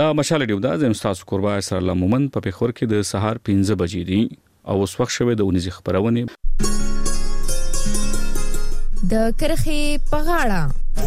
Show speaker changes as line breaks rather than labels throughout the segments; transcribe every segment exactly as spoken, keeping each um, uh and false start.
دا مشال ډیو دا زم تاسو قربا سره الله مومن په پیښور کې د سهار پنځه بجې دي او اوس وخت شوه د اونیزه خبرونه
د کرخي پغاړه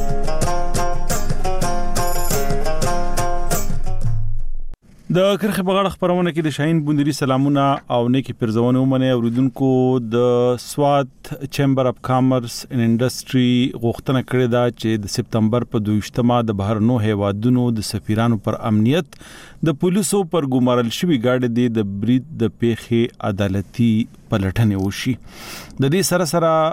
د کرخه بغاړه خبرونه کې د شاهین بوندري سلامونه او نیکی پرزونه ومنه اوریدونکو د سوات چیمبر اف کامرس ان انډستری غوښتنه کړې ده چې د سپتمبر په دویشتمه د بهرنو هیوادونو د سفیرانو پر امنیت د پولیسو پر ګمارل شوی گاډي د برید د پیښې عدالتي پلټنې وشي د دې سره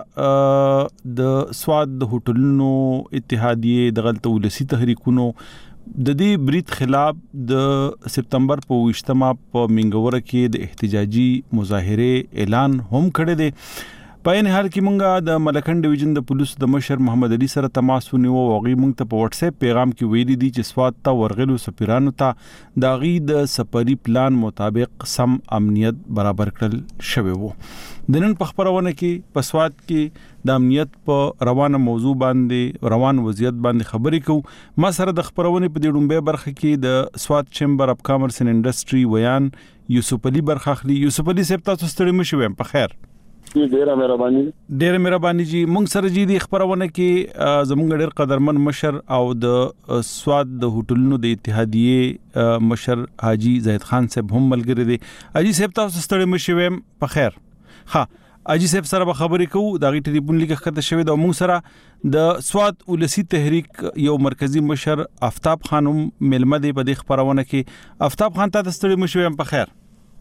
سره د سوات د هوټلونو اتحادیه د غلط ولسی تحریکونو د دې برید خلاف د سپتمبر په وشتمه په منګوره کې د احتجاجي مظاهره اعلان هم کړی دی په ان حال کې مونږه د ملکن ډیویژن د پولیسو د مشر محمد علي سره تماس ونیو او غي مونږ ته په واتس اپ پیغام کې ویلي دي چې سوات ته ورغلو سفیرانو ته د غي د سفري پلان مطابق سم امنیت برابر کړل شوی وو د نن په خبرونه کې په سوات کې د امنیت په روانه موضوع باندې روان وضعیت باندې خبرې کوو ما سره د خبرونه په دې ډومبه برخه کې د سوات چیمبر اف کامرس ان انډستری ویان یوسف علي برخه اخلي یوسف علي صاحب تاسو ستړي مشوم په خیر
ډیره مهرباني
ډیره مهرباني جی مونږ سره جی د خبرونه کې زمونږ ډیر قدرمن مشر او د سوات د هوټلونو د اتحادیه مشر حاجی زید خان صاحب هم ملګری دي حاجی صاحب تاسو ستړي مشوم په خیر ها اجي صاحب سره به خبرې کوو دا غي ټلیفون لیکه خطه شوی د موږ سره د سوات ولسی تحریک یو مرکزی مشر آفتاب خانم ملمه دی په دې خبرونه کې آفتاب خان ته ستړي مشوم په خیر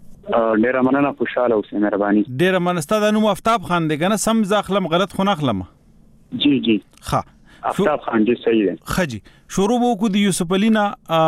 ډیره مننه خوشاله اوسئ مهرباني
ډیره منسته د نوم آفتاب خان دی کنه سم ځخلم غلط خو نه خلم
جی جی
ها
آفتاب خان جی صحیح دی
خجی شروع وکړو د یوسف علی نا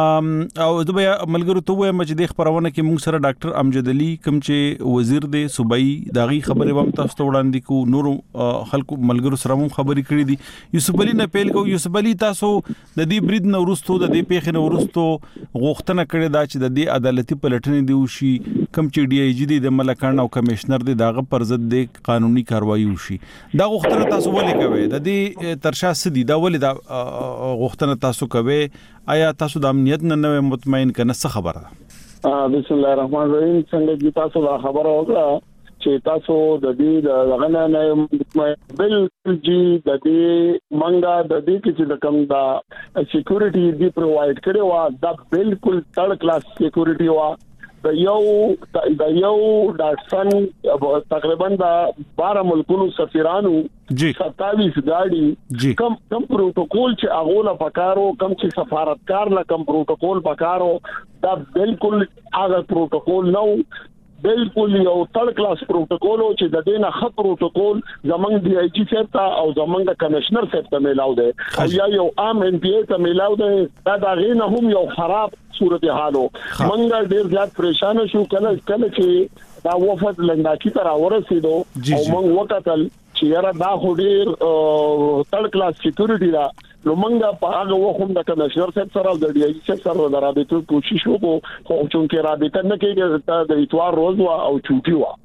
او د بیا ملګرو ته وایم چې د خبرونه کې موږ سره ډاکټر امجد علي کوم چې وزیر دی صوبایي داغي خبره وم تاسو ته وړاندې کو نور خلکو ملګرو سره هم خبرې کړې دي یوسف علی نه پیل کو یوسف علی تاسو د دې برید نو ورستو د دې پیښې نو ورستو غوښتنه کړې دا چې د دې عدالتي پلټنې دی وشي کوم چې ډي ای جی دی د ملکان او کمشنر دی داغه پر ضد د قانوني کاروایی وشي دا غوښتنه تاسو ولې کوي د دې ترشا سدي دا ولې دا غوښتنه تاسو کوي آیا تاسو د امنیت نه مطمئن کنه څه خبره
اه بسم الله الرحمن الرحیم څنګه چې تاسو دا خبره وکړه چې تاسو د دې د غنه نه مطمئن بل جی د دې منګه د دې چې د کوم دا سکیورټي دی پرووایډ کړي وا دا بالکل تھرډ کلاس سکیورټي وا د یو د یو ډاټسن تقریبا د بارہ ملکونو سفیرانو
جی
ستاویس گاڑی کم کم پروتوکول چې اغوله پکارو کم چې سفارتکار لا کم پروتوکول پکارو دا بالکل هغه پروتوکول نو بالکل یو تھرډ کلاس پروتوکول چې د دې نه خط پروتوکول زمنګ دی ای جی سیټ او زمنګ کمشنر سیټ ته ملاو دی او یا یو عام ان پی ای ته ملاو دی دا دا غینه هم یو خراب صورتحالو منګه ډیر زیات پریشان شو کله کله چې دا وفد لنډاکی تر ورسېدو او موږ وکتل چې یاره دا هډیر تھرډ کلاس سکیورټي دا نو موږ په هغه وخت د کمشنر سیټ سره د ډي ای سیټ سره د رابطې کوشش وکړو خو چې رابطه نه کېږي د اتوار روز وا او چوټي وا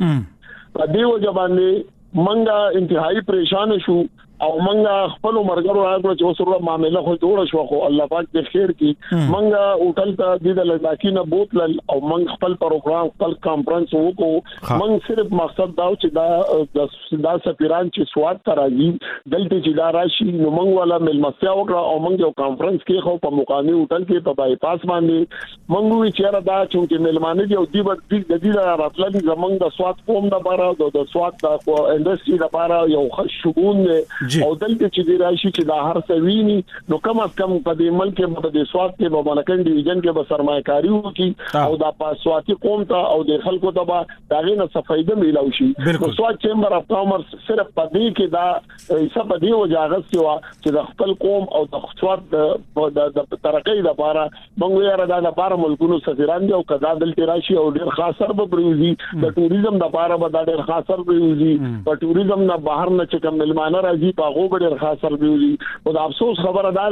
په دې وجه باندې موږ انتهایی پریشان شو او منګه خپل مرګرو راغلو چې اوسره معاملې خو جوړ شو خو الله پاک دې خیر کړي منګه هوټل ته د لږاکی نه بوتل او منګ خپل پروګرام خپل کانفرنس وکړو منګ صرف مقصد دا چې دا د سفیران چې سواد ته راځي دلته چې دا راشي نو منګ ولا ملمستیا وکړه او منګ یو کانفرنس کې خو په مقامي هوټل کې په بای پاس باندې منګ وی چیرې دا چې ملمانه دی او دی د دې راتلل زمنګ د سواد قوم د بارا د سواد د انډستری د بارا یو خشبون او دلته چې دی راشي چې دا هر څه ویني نو کم از کم په دې ملک کې په دې سواد کې په ملکن ډیویژن کې به سرمایه‌کاري وکړي او دا پاسواتی قوم ته او د خلکو ته به دا غینه صفایده میلاو شي نو سواد چیمبر اف کامرس صرف په دې کې دا حساب دی او جاغس چې د خپل قوم او د سواد د ترقۍ لپاره موږ یې را د بار ملکونو سفیران دی او کدا دلته راشي او ډیر خاصر به پروزي د ټوریزم لپاره به ډیر خاصر پروزي په ټوریزم نه بهر نه چې کوم ملمانه راځي په غوړ خاصر دیوي او د افسوس خبره ده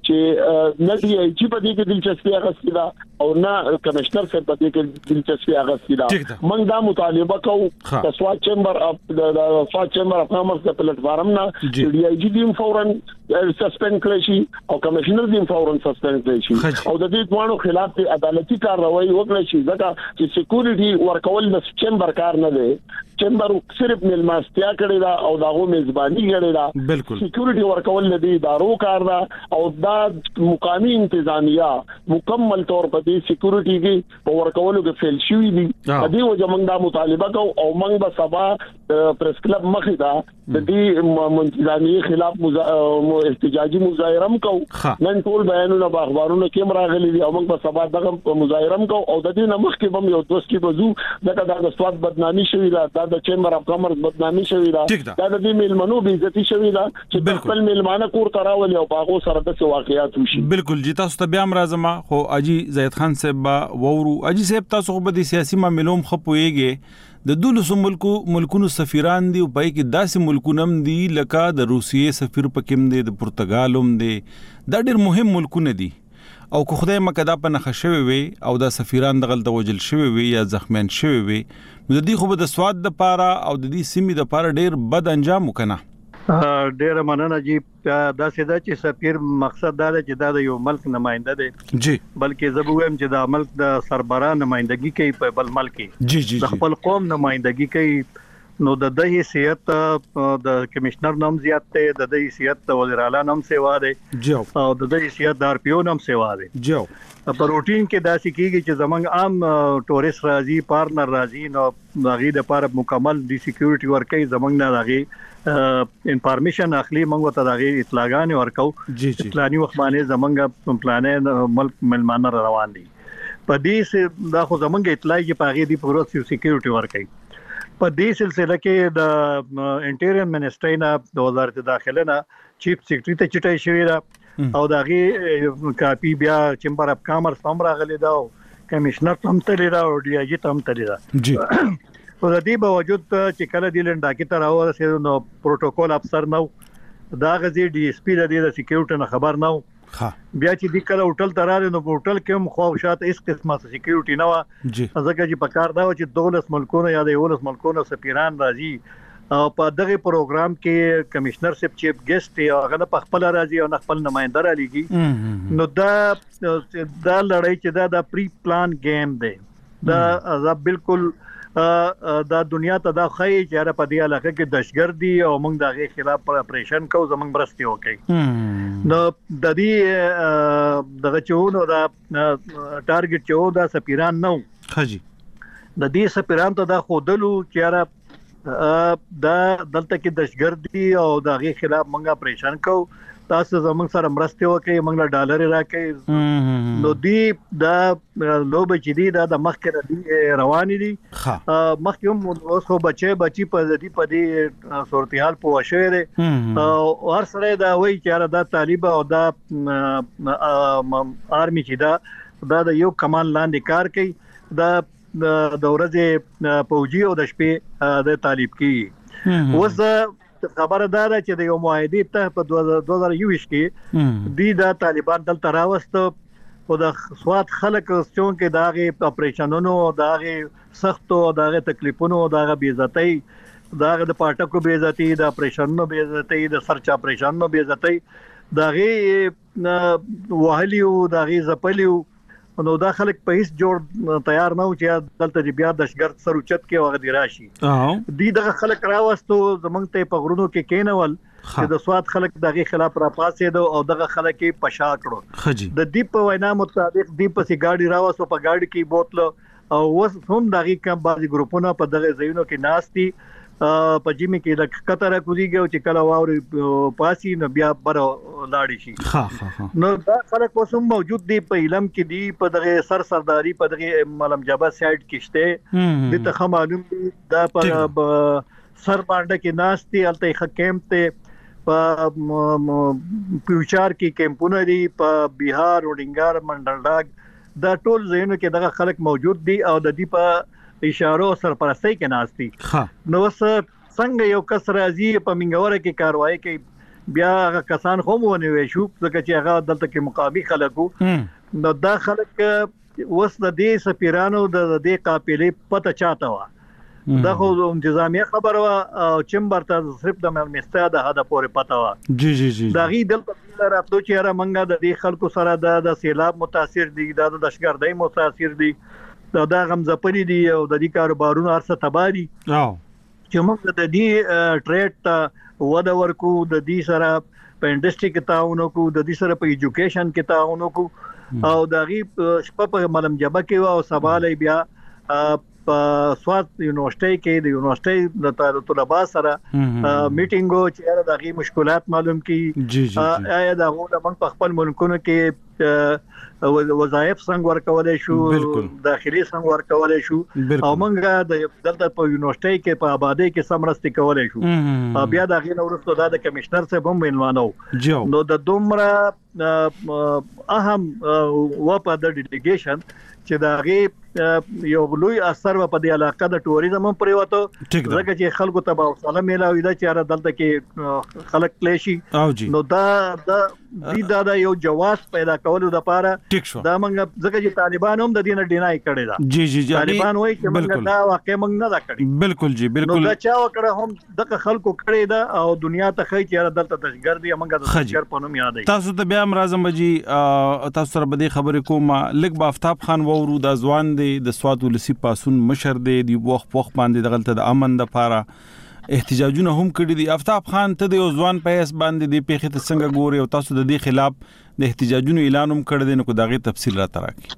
چې نه دی چې په دې کې دلچسپي اغستې ده او نه کمشنر سره په دې کې دلچسپي اغستې ده موږ دا مطالبه کوو د سواد چیمبر اف د سواد چیمبر اف کامرس د پلیټ فارم نه ډي آی جی دیم فورن سسپند کړی شي او کمشنر دیم فورن سسپند کړی شي او د دې دوانو خلاف عدالتي کارروایي وکړي شي ځکه چې سکیورټي ورکول د چیمبر کار نه دی چیمبر صرف ملمستیا کړی دا او داغه میزبانی کړی دا
بالکل
سکیورټي ورکول نه دی ادارو کار دا او دا مقامی انتظامیه مکمل طور په دې سکیورټي کې په ورکولو کې فیل شوی دي د دې وجه موږ دا مطالبه کوو او موږ به سبا پریس کلب مخې دا د دې منتظامیه خلاف احتجاجي مظاهره هم کوو نن ټول بیانونه په اخبارونو کې راغلي دي او موږ به سبا دغه مظاهره هم کوو او د دې نمخ کې هم یو دوست کې بزو دغه د سواد بدنامي شوی دا د چیمبر اف کامرس بدنامي شوی دا دا د میلمنو بي عزتي شوی دا چې خپل میلمانه کور تراولي او باغو سره د واقعیات وشي
بالکل جی تاسو ته بیا راځم خو اجي زید خان صاحب وورو اجي صاحب تاسو په دې سیاسي معاملوم خپويږي د دولس ملکو ملکونو سفیران دي او پای کې داسې ملکونه هم دي لکه د روسیې سفیر پکې دي د پرتګال هم دي دا ډېر مهم ملکونه دي او کو خدای مکه دا په نخښه شوی وي او دا سفیران دغل د وجل شوی وي یا زخمیان شوی وي نو د دې خو د سواد د پاره او د دې سیمې د پاره ډېر بد انجام وکنه
ډېر مننه جی دا سیدا چې سفیر مقصد دا دی چې دا د یو ملک نماینده دی جی بلکې زه وایم چې دا ملک د سربراه نمائندګي کوي په بل ملک
جی جی
د خپل قوم نمائندګي کوي نو د د حیثیت د کمشنر نوم زیات دی د د حیثیت د وزیر اعلی نوم سیوا دی او د د حیثیت د آر پی او نوم سیوا دی
جو
په روټین کې دا سکیږي چې زمنګ عام ټورست راځي پارتنر راځي نو دغه د لپاره مکمل دی سکیورټي ورکړي زمنګ نه دغه انفارمیشن اخلي موږ ته دغه اطلاعات ورکو اطلاعي وخت باندې زمنګ پلانې ملک ملمانه روان دي په دې سه دا خو زمنګ اطلاعي په هغه دی پروت سکیورټي ورکړي په دې سلسله کې د انټیریر منسټری نه د وزارت داخله نه چیف سیکریټری ته چټای شوی دا او دغه کاپی بیا چیمبر اف کامرس هم راغلی دا کمشنر هم تللی دا او ډي آی جی هم تللی دا
جی
په دې باوجود چې کله د لنډا کې تر اوسه نو پروتوکول افسر نو دا غزي ډي اس پی د دې سکیورټي نه خبر نو بیا چې د کله هوټل تراله نو هوټل کې هم خو شاته اس قسمه سکیورټي نه و ځکه چې په کار دا و چې دولس ملکونو یا د یولس ملکونو سفیران راځي او په دغه پروګرام کې کمشنر سپ چیف ګیسټ او هغه په خپل راځي او خپل نمائنده را لګي نو دا دا لړۍ چې دا د پری پلان گیم دی دا دا بالکل دا دنیا ته دا خی چې را په دې علاقه کې دهشتګردي او موږ دغه خلاف اپریشن کوو زموږ برستي وکړي نو د دې دغه چونو دا ټارګټ چو دا سفیران نو
خجی
د دې سفیران ته دا خودلو چې را دا دلته کې دهشتګردي او دغه خلاف موږ اپریشن کوو تاسو زموږ سره مرسته وکړئ موږ له ډالر راکې نو دی دا لوب چې دی دا د مخکې روان دي مخکې هم اوس خو بچي بچي په دې په دې صورتحال په وشوي دي او هر سره دا وایي چې دا طالب او دا آرمي چې دا دا د یو کمال لاندې کار کوي دا د ورځې پوجي او د شپې د طالب کی اوس خبره ده چې د یو معاهده ته په دوه هزار یو کې دی دا طالبان دلته راوست او د سواد خلک څون کې داغه اپریشنونو داغه سختو داغه تکلیفونو داغه بی عزتۍ داغه د پټکو بی عزتۍ د اپریشنونو بی عزتۍ د سرچ اپریشنونو بی عزتۍ داغه وهلیو داغه زپلیو نو دا خلک په هیڅ جوړ تیار نه و چې دلته بیا د شګرد سر اوچت کې وغه دی راشي دی دغه خلک راوستو زمونږ ته په غرونو کې کېنول چې د سواد خلک دغه خلاف را پاسې دو او دغه خلک پشا کړو د دې په وینا مطابق دی په سي ګاډي راوستو په ګاډي کې بوتل او وس هم دغه کم بعضي ګروپونه په دغه ځایونو کې ناشتي په جیمه کې د کتره کوزيږي چې کله واوري پاسي نو بیا بر لاړی شي
ها ها
نو دا خلک اوس موجود دي په علم کې دي په دغه سر سرداری په دغه ملم جبا سایډ کېشته د ته معلوم دي دا په سر باندې کې ناشتي الته حکیم ته په پیوچار کې کیمپونه دي په بihar وډینګار منډلډاګ دا ټول ځایونه کې دغه خلک موجود دي او د دې په اشارو سرپرستی کې ناشتي نو څنګه یو کس راځي په منګوره کې کاروایی کوي بیا هغه کسان هم ونیوي شو ځکه چې هغه دلته کې مقامي خلکو نو دا خلک وس د دې سفیرانو د دې قافلې پته چاته و دا خو انتظامیه خبره وا او چمبر ته صرف د مېلمستیا د هدا پورې پته و
جی جی جی
دا غي دلته راتلو چې را منګه د دې خلکو سره د سیلاب متاثر دي د دشګردۍ متاثر دي دا د غمزپلي دي او د دې کاروبارونو ارسه تباري
او
چې موږ د دې ټریډ ته ودا ورکو د دې سره په انډستری کې تعاون کو د دې سره په ایجوکیشن کې تعاون کو او د غي شپه په ملم جبه کې او سوالای بیا په سواد یونیورسيټي کې د یونیورسيټي د طلبه سره میټینګو چې د غي مشکلات معلوم کی آیا د غوډه من په خپل ملکونو کې وظایف څنګه ورکولای شو داخلي څنګه ورکولای شو او موږ د دلته په یونیورسيټي کې په آبادی کې سمرستي کولای شو بیا د غي نورستو د کمشنر څخه هم وینوانو نو د دومره اهم وپا د ډیلیګیشن چې دا غي یو لوی اثر په دې علاقه د ټوریزم هم پریوته ځکه چې خلکو ته به سلام میلاوي دا چې دلته کې خلک کلیشي نو دا د دا یو جواز پیدا کولو لپاره دا موږ ځکه چې طالبان هم د دې نه ډینای کړي دا
جی جی
طالبان وایي چې موږ دا واقع موږ نه دا کړی
بالکل جی بالکل
نو دا چا وکړه هم د خلکو کړي دا او دنیا ته خي چې دلته دشګردي موږ د دشګر په نوم یادای
تاسو ته بیا مرزم جی تاسو سره به خبرې کوم لک با آفتاب خان وورو د ځوان دی د سواد ولسی پاسون مشر دی دی وخت وخت باندې دغلته د امن د پاره احتجاجونه هم کړی دي آفتاب خان ته د ځوان پیس باندې دی پیخه ته څنګه ګوري او تاسو د دې خلاف د احتجاجونو اعلان هم کړی دی نو کو دغه تفصیل را تراکي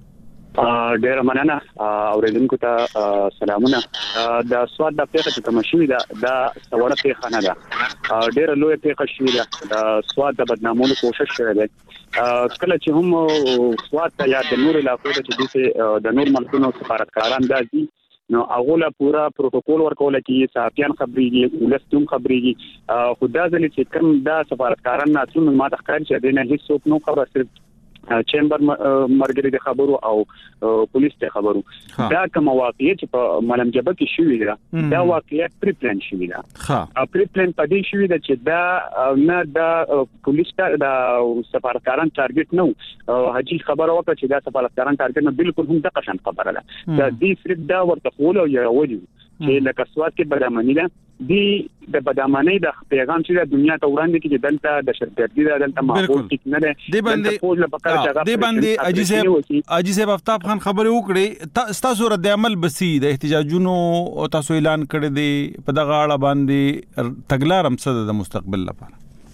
ډیر مننه اوریدونکو ته سلامونه د سواد د پیخه ته مشوي دا د سوړه پیخه نه ده ډیر لوی پیخه شوی ده د سواد د بدنامولو کوشش شوی دی کله چې هم سواد ته یا د نور علاقو ته چې د نور ملکونو سفارتکاران دي نو هغه لا پورا پروتوکول ورکول کیږي صحافیان خبريږي ولستون خبريږي خدا ځلې چې کوم دا سفارتکاران ناتون ما د ښکار چې د نه هیڅ څوک نو خبره صرف چیمبر مرګري د خبرو او پولیس ته خبرو دا کوم واقعیت چې په ملم جبه کې شوې ده دا واقعیت پری پلان شوې ده ها پری پلان پدې شوې ده چې دا نه دا پولیس ته دا سفارتکاران ټارګټ نو حجي خبره وکړه چې دا سفارتکاران ټارګټ نه بالکل هم د قشن خبره ده دا دې صرف دا ورته خول او یو وجو چې لکه سواد کې بدامنی ده دی د بدامنی د پیغام چې د دنیا ته وړاندې کې دلته د شرطي ده دلته معقول ټیک نه ده
دی باندې دی باندې اجي صاحب اجي صاحب آفتاب خان خبرې وکړي تاسو رد عمل بسي د احتجاجونو او تاسو اعلان کړی دی په دغه اړه باندې تګلارم څه د مستقبل لپاره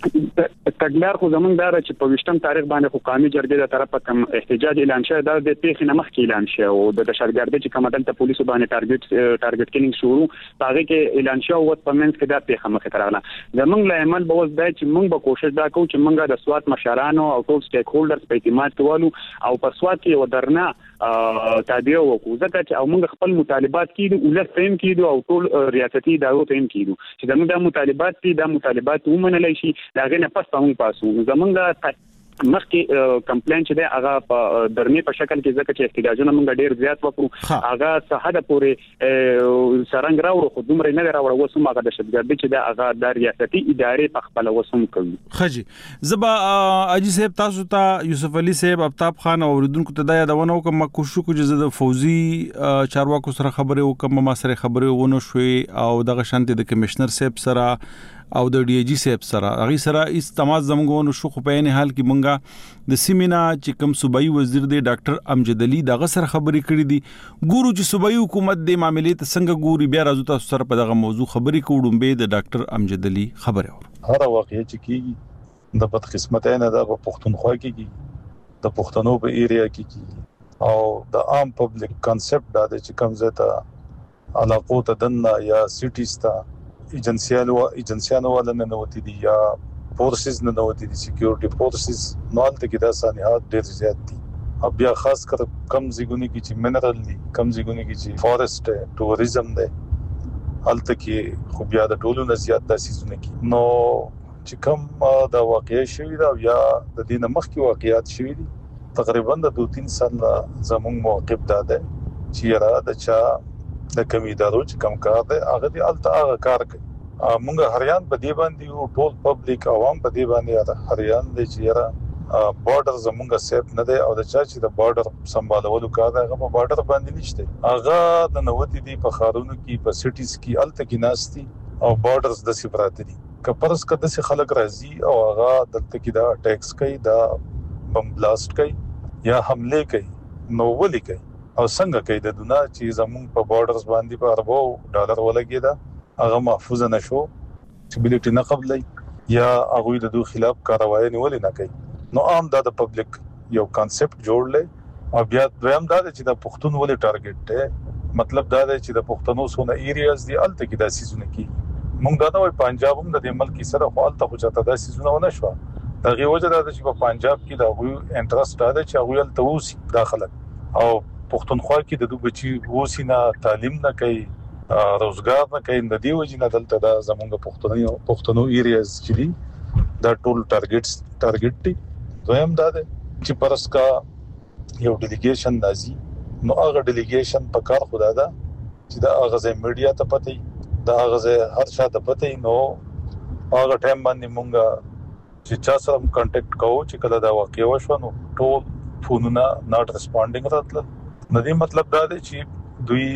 تګلار خو زمونږ دا چې په وشتم تاریخ باندې خو قومي جرګې د طرفه کوم احتجاج اعلان شوی دا د پیښې نمخ کې اعلان شوی او د دشارګردي چې کوم دلته پولیسو باندې ټارګټ ټارګټ کینګ شروع هغه کې اعلان شوی او په منځ کې دا پیښه مخ ته راغله زمونږ له عمل به وځ دی چې موږ به کوشش دا کوو چې موږ د سواد مشرانو او ټول سټیک هولډرز په اعتماد کوو او په سواد کې ودرنه تابع وکړو ځکه چې او موږ خپل مطالبات کیدو ولر فهم کیدو او ټول ریاستي ادارو ته هم کیدو چې زموږ د مطالبات دي د مطالبات ومنل شي دا غنه پس تاسو پاسو زمونږ مخکې کمپلین چې دی هغه په درنی په شکل کې ځکه چې احتجاجونه موږ ډیر زیات وکړو هغه صحه د پورې سرنګ راوړو خو دومره نه راوړو وسوم هغه د شتګردي چې د هغه د ریاستي ادارې په خپل وسوم کوي
خجی زبا اجي صاحب تاسو ته یوسف علي صاحب آفتاب خان اوریدونکو ته دا یادونه کوم کوشش کو چې د فوزي چارواکو سره خبرې وکم ما سره خبرې ونه شوې او دغه شانتي د کمشنر صاحب سره او د ډي جی صاحب سره هغه سره اس تماس زمغونو شو خو په نه حال کې مونږه د سیمینا چې کوم صوبایي وزیر دی ډاکټر امجد علي دغه سره خبرې کړې دي ګورو چې صوبایي حکومت د معاملې ته څنګه ګوري بیا راځو تاسو سره په دغه موضوع خبرې کوم به د ډاکټر امجد علي خبره اور
هر واقعي چې کیږي د بدقسمتۍ نه د پښتونخوا کېږي د پښتنو په ایریا کې کېږي او د عام پبلک کانسپټ دا چې کوم ځای علاقو ته دنه یا سټیز ته ایجنسیانو ایجنسیانو ولنه نوتی دي یا فورسز نه نوتی دي سکیورټي فورسز نوالته کې د سانحات ډېر زیات دي او بیا خاص کر کم زګونی کې چې منرال دي کم زګونی کې چې فورست ټوریزم دی الته کې خو بیا د ټولو نه زیات د سيزونه کې نو چې کوم د واقعي شوی دا یا د دینه مخکې واقعیات شوی دي تقریبا د دوه تین سال زموږ موقف ده چې را د چا د کمی دارو چې کم کار دی هغه دی الته هغه کار کوي مونږ هریان په دی باندې یو ټول پبلک عوام په دی باندې هریان د چیرې بارډر زمونږه سیف نه دی او د چا چې د بارډر سمبالولو کار دی هغه په بارډر باندې نشته هغه د نووتی دی په خارونو کې په سټیز کې الته کې ناشتي او بارډرز د سپرات دي کپرس کده سي خلک راځي او هغه دلته کې دا اٹیکس کوي دا بم بلاست کوي یا حمله کوي نو ولي کوي او څنګه کوي د دنیا چې زمونږ په بارډرز باندې په اربو ډالر ولګي دا هغه محفوظ نشو سټیبিলিټي نه قبلې یا هغه د دوی خلاف کاروایی نه ولې نه کوي نو عام دا د پبلک یو کانسپټ جوړلې او بیا دویم دا چې د پښتون ولې ټارګټ دی مطلب دا دی چې د پښتنو سونه ایریاز دی الته کې د سيزونه کې مونږ دا نو پنجاب هم د ملک سره خپلته خو چاته د سيزونه ونه شو دا غي وجه دا چې په پنجاب کې دا وی انټرست دا چې هغه الته وسی داخله او پښتونخوا کې د دوه بچي وسی نه تعلیم نه کوي روزګار نه کوي د دې وجه نه دلته دا زمونږ پښتونیو پښتنو ایریاز چې دي دا ټول ټارګټس ټارګټ دي دویم دا دی چې پرسکا یو ډیلیګیشن نازي نو هغه ډیلیګیشن په کار خدا دا چې دا هغه میډیا ته پته دا هغه هر شا ته پته نو هغه ټایم باندې مونږه چې چا سره کانټیکټ کوو چې کله دا واقع وشو نو ټول فونونه ناٹ ریسپانډینګ راتل ندی مطلب دا دی چې دوی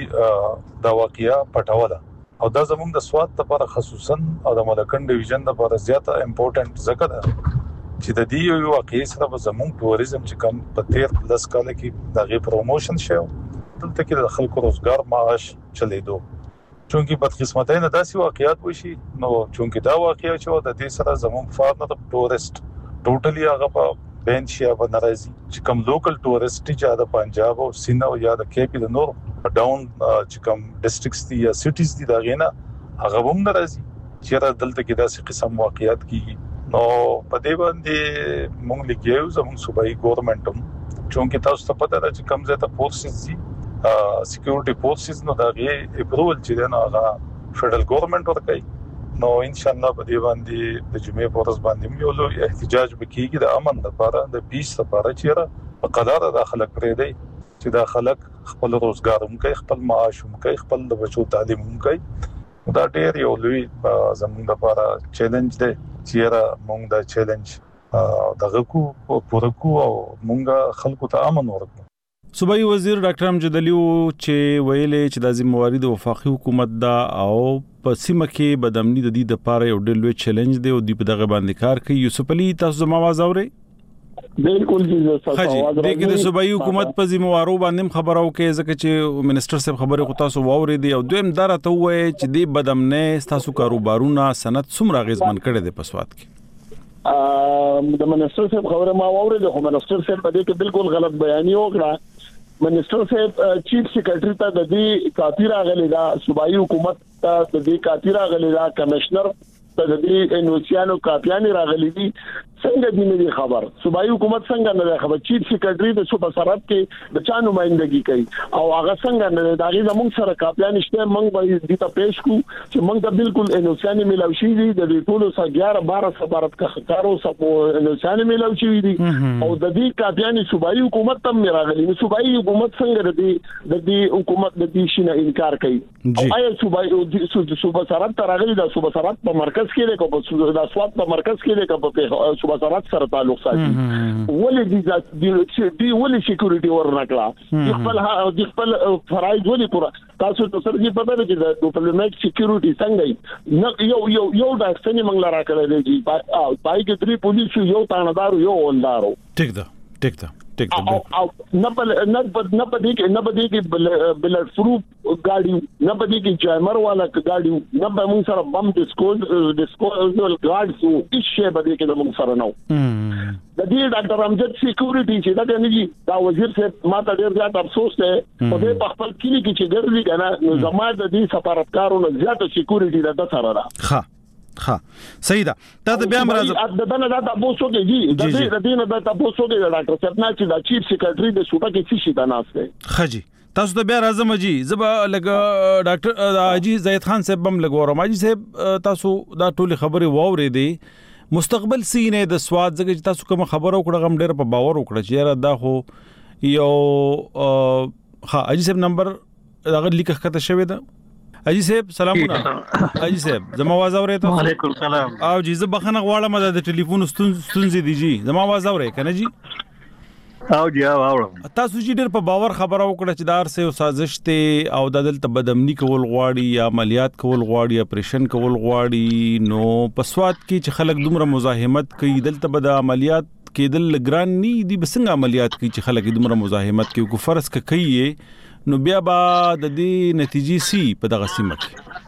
دا واقعیا پټاوله او دا زموږ د سواد لپاره خصوصا او د ملکن ډیویژن لپاره زیاته امپورټنت ځکه ده چې د دې یو واقعي سره زموږ ټوریزم چې کوم په تیر لس کال کې دغه پروموشن شو دلته کې د خلکو روزګار معاش چلیدو چونکی بدقسمتۍ نه داسې واقعیات وشي نو چونکی دا واقعیا چې د دې سره زموږ فارنر ټوریست ټوټلی هغه په بینچ یا په ناراضي چې کوم لوکل ټوریست چې د پنجاب او سیند او یا د کیپی د نور ډاون چې کوم ډیسټریکټس دي یا سټیز دي دا غینا هغه هم ناراضي چې را دلته کې داسې قسم واقعیات کیږي نو په دې باندې موږ لګیو زموږ صوبایي ګورنمنت هم چونکی تاسو ته پته ده چې کوم ځای ته فورسز دي سکیورټي فورسز نو دا غي اپروول چې نه هغه فدرال ګورنمنت ورکړي نو ان شاء الله په دې باندې د جمعې پورس باندې یو لوی احتجاج وکړي د امن لپاره د پیس لپاره چې په قدر د خلک پرې دی چې د خلک خپل روزګار هم کوي خپل معاش هم کوي خپل د بچو تعلیم هم کوي دا ډېر یو لوی زموږ لپاره چیلنج دی چې موږ دا چیلنج دغه کو پوره کو او موږ خلکو ته امن ورکړو
صوبایي وزیر ډاکټر امجد علي چې ویلې چې د ذمہواری د وفاقي حکومت دا او په سیمه کې بدامني د دې لپاره یو ډېر لوی چیلنج دی او د په دغه باندې کار کوي یوسف علي تاسو زما आवाज اورئ
بالکل جی تاسو आवाज
راځي د صوبایي حکومت په ذمہوارو باندې خبرو کې ځکه چې منسٹر صاحب خبره خو تاسو واوري دی او دویم دار ته وایي چې د بدامنه تاسو کاروبارونه سند څومره غیزمن کړي د پسواد کې
ا د منسٹر صاحب خبره ما واوري د منسٹر صاحب په دې کې بالکل غلط بیان وکړه منسٹر صاحب چیف سیکریټری ته د دې کاپی راغلی دا صوبایي حکومت ته د دې کاپی راغلی دا کمشنر ته د دې انوسیانو کاپیان راغلي دي څنګه دې نه خبر صوبایي حکومت څنګه نه خبر چیف سیکریټری د صوبه سرحد کې د چا نمائندګي کوي او هغه څنګه نه دا غي زموږ سره کاپیان شته موږ به دې ته پېښ کو چې موږ ته بالکل انوسیان ملاوي شي دي د دې ټولو سره اګیار بارہ سفارت کا کارو سب انوسیان ملاوي شي دي او د دې کاپیان صوبایي حکومت تم راغلي صوبایي حکومت څنګه دې د دې حکومت د دې شینه انکار کوي او آیا صوبایي صوبه سرحد ته راغلي د صوبه سرحد په مرکز کې دی کو د سواد په مرکز کې دی کو وزارت سره تعلق ساتي ولې دي دي ولې سکیورټي ورنکړه خپل د خپل فرایض ولې پورا تاسو ته سره دې پته ده چې د ډیپلوماټ سکیورټي څنګه یو یو یو د اکسنی منګل راکړل دي پای کې درې پولیسو یو تاندارو یو ولدارو
ټیک ده ټیک ده ټیک ده
او نه بل نه نه پدې کې نه پدې کې بلډ پروف ګاډي نه پدې کې جایمر والا ګاډي نه به موږ سره بم ډیسکوز ډیسکوزل ګاډ سو هیڅ شی به دې کې موږ سره نو د دې ډاکټر امجد سکیورټي چې دا کنيږي دا وزیر صاحب ما ته ډېر زیات افسوس دی په دې په خپل کلی کې چې ګرځي کنه نو زموږ د دې سفارتکارونو زیات سکیورټي د سره را
ها ها صحیح ده دا د بیا مرز
د دنه دا تاسو کې جی د دې د دې نه د تاسو کې ډاکټر صاحب نه چې د چیف سیکریټری د صوبه کې څه شي تناسته
خجی تاسو ته بیا راځم جی زبا لګ ډاکټر اجي زید خان صاحب بم لګورم اجي صاحب تاسو دا ټولي خبره واورې دي مستقبل سینې د سواد زګ تاسو کوم خبرو کړه غم ډېر په باور وکړه چې دا خو یو ها اجي صاحب نمبر هغه لیکه کته شوی ده اجي صاحب سلامونه. اجي صاحب زما आवाज اورئ ته؟
وعلیکم السلام.
او جی زه بخنه غواړم د ټلیفون ستونزې دي جی زما आवाज اورئ کنه جی؟
او جی او اورم.
تاسو چې ډېر په باور خبره وکړه چې دار سه سازش ته او د دلته بدامني کول غواړي یا عملیات کول غواړي اپریشن کول غواړي نو په سواد کې چې خلک دومره مزاحمت کوي دلته به د عملیات کېدل ګران ني دي بسنګ عملیات کوي چې خلک دومره مزاحمت کوي کو فرض کوي نو بیا به د دې نتیجې سي په دغه سیمه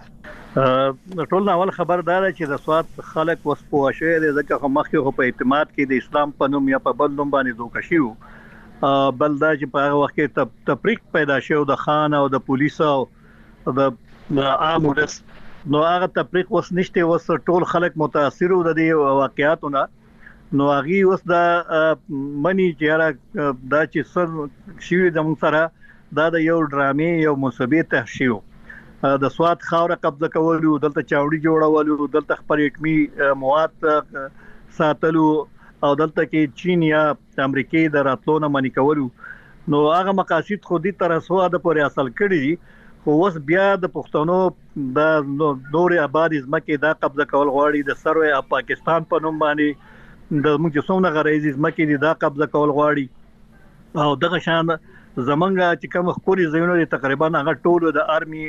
کې.
ټول اول خبردار چې د سواد خلک وسپو شوی د ځکه مخکې په اعتماد کې د اسلام په نوم یا په بل نوم باندې دوکه شیو بل دا چې په هغه وخت کې تفریق پیدا شو د خان او د پولیسو او د عام ولس نو هغه تفریق وس نشته وس ټول خلک متاثر وو د دې واقعیاتونه نو هغه وس دا منی چې دا چې سر شوی د موږ سره دا د یو ډرامې یو مسابقه تحشیو د سواد خاوره قبضه کولو دلته چاوړي جوړولو دلته خپل اټمي مواد ساتلو او دلته کې چین یا امریکای د راتلونه منی کولو نو هغه مقاصد خو دې تر سوه د پورې اصل کړی خو اوس بیا د پښتنو د نور آباد ځمکې دا قبضه کول غواړي د سروي پاکستان په نوم باندې د موږ څومره غریزي ځمکې دي دا قبضه کول غواړي او دغه شان زمونږ چې کوم خوري زینو تقریبا هغه ټول د آرمي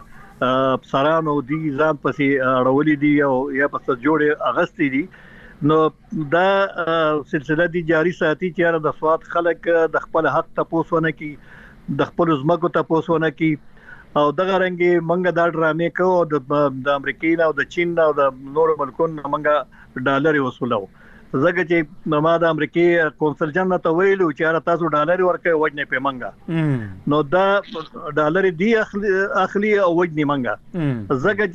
افسرانو دي ځان پسې اړولې دي او یا پسې جوړې اغستې دي نو دا سلسله دي جاری ساتي چې د سواد خلک د خپل حق تاسو نه کی د خپل زمکو تاسو نه کی او دغه رنګي منګه دا ډرامې کو د امریکای او د چین او د نور ملکونو منګه ډالر وصولو زګه چې ما د امریکای کونسل جنرال ته ویلو چې تاسو ډالر ورکوي وجنه په منګه نو دا ډالر دی اخلي او وجنه منګه زګه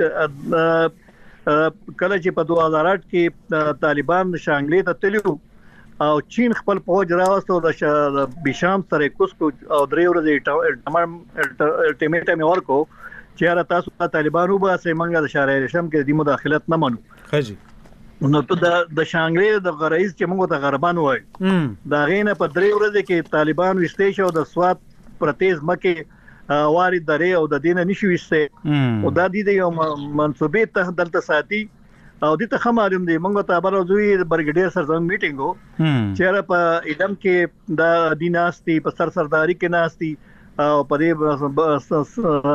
چې کله چې په دوه هزار اته کې طالبان شانګلې ته تلو او چین خپل فوج راوستو د بشام سره کوسکو او درې ورځې تمام الټیمیټم ورکو چې تاسو طالبان وباسه منګه د شارع رشم کې د مداخلت نه منو خجی نو ته د د شانګلې د غرایز چې موږ ته غربان وای دا غینه په درې ورځې کې طالبان وشته شو د سواد پرتیز مکه واري درې او د دینه نشو وسته او دا د یو منسوبې ته دلته ساتي او د ته معلوم دی موږ ته برازوی برګډیر سره زم میټینګو چې په ادم کې د دیناستي په سر سرداري کې ناستي او په دې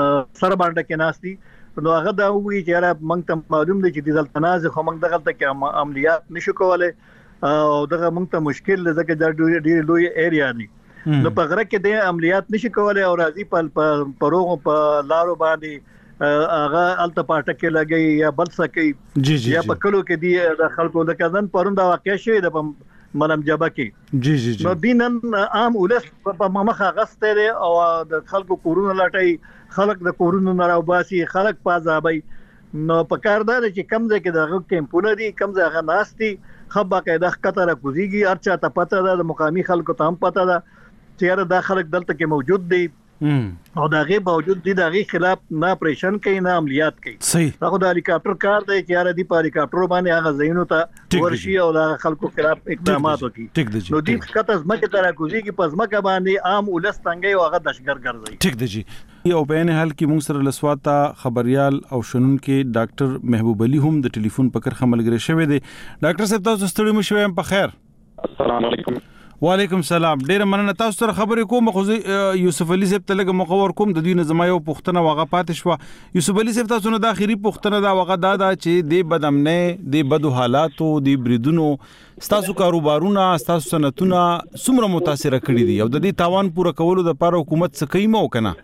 سر باندې کې ناستي نو هغه دا وی چې موږ ته معلوم دی چې د تنازع خو موږ دغه کې عملیات نشو کولای او دغه موږ ته مشکل لکه د ډېر لوی ایریا دی نو په غره کې د عملیات نشي کولای او راځي په پروغو په لارو باندې هغه الته پټه کې لګي یا بل سکي جی جی یا په کلو کې دی د خلکو د کزن پروندا واقع شوی د ملم جبه کې جی جی جی نو دینن عام ولس په مخه غسته او د خلکو کورونه لټي خلک د کورونو نه راوباسي خلک پازابي نو په کار دا چې کم ځای کې دغه کیمپونه دي کم ځای غا ناشتي خبا کې د خطر کوزيږي ارچا ته پته ده د مقامي خلکو ته هم پته ده چې دا خلک دلته کې موجود دي او دا غي باوجود دي دا غي خلاف نه اپریشن کوي نه عملیات کوي صحیح هغه د هلیکاپټر کار دی چې یاره دی په هلیکاپټر باندې هغه زینو ته ورشي او دا خلکو خلاف اقدامات وکړي نو دې کته ځمکه تر کوزيږي په ځمکه باندې عام ولس څنګه او هغه دشګر ګرځي ټیک دی جی یو بیان حل کې موږ سره لسواتا خبريال او شنن کې ډاکټر محبوب علي هم د ټلیفون په کر خملګری شوی دی ډاکټر صاحب تاسو ستړي مو شوي په خیر
السلام علیکم
وعلیکم السلام ډیر مننه تاسو سره خبرې کوم خو یوسف علي صاحب ته لګ مقور کوم د دوی نه زما یو پښتنه واغه پاتې شو یوسف علي صاحب تاسو نه د اخیری پښتنه دا واغه دا دا چې د بدامنه د بدو حالاتو د بریدونو تاسو کاروبارونه تاسو صنعتونه څومره متاثر کړي دي او د دې تاوان پوره کولو د لپاره حکومت څه کوي مو کنه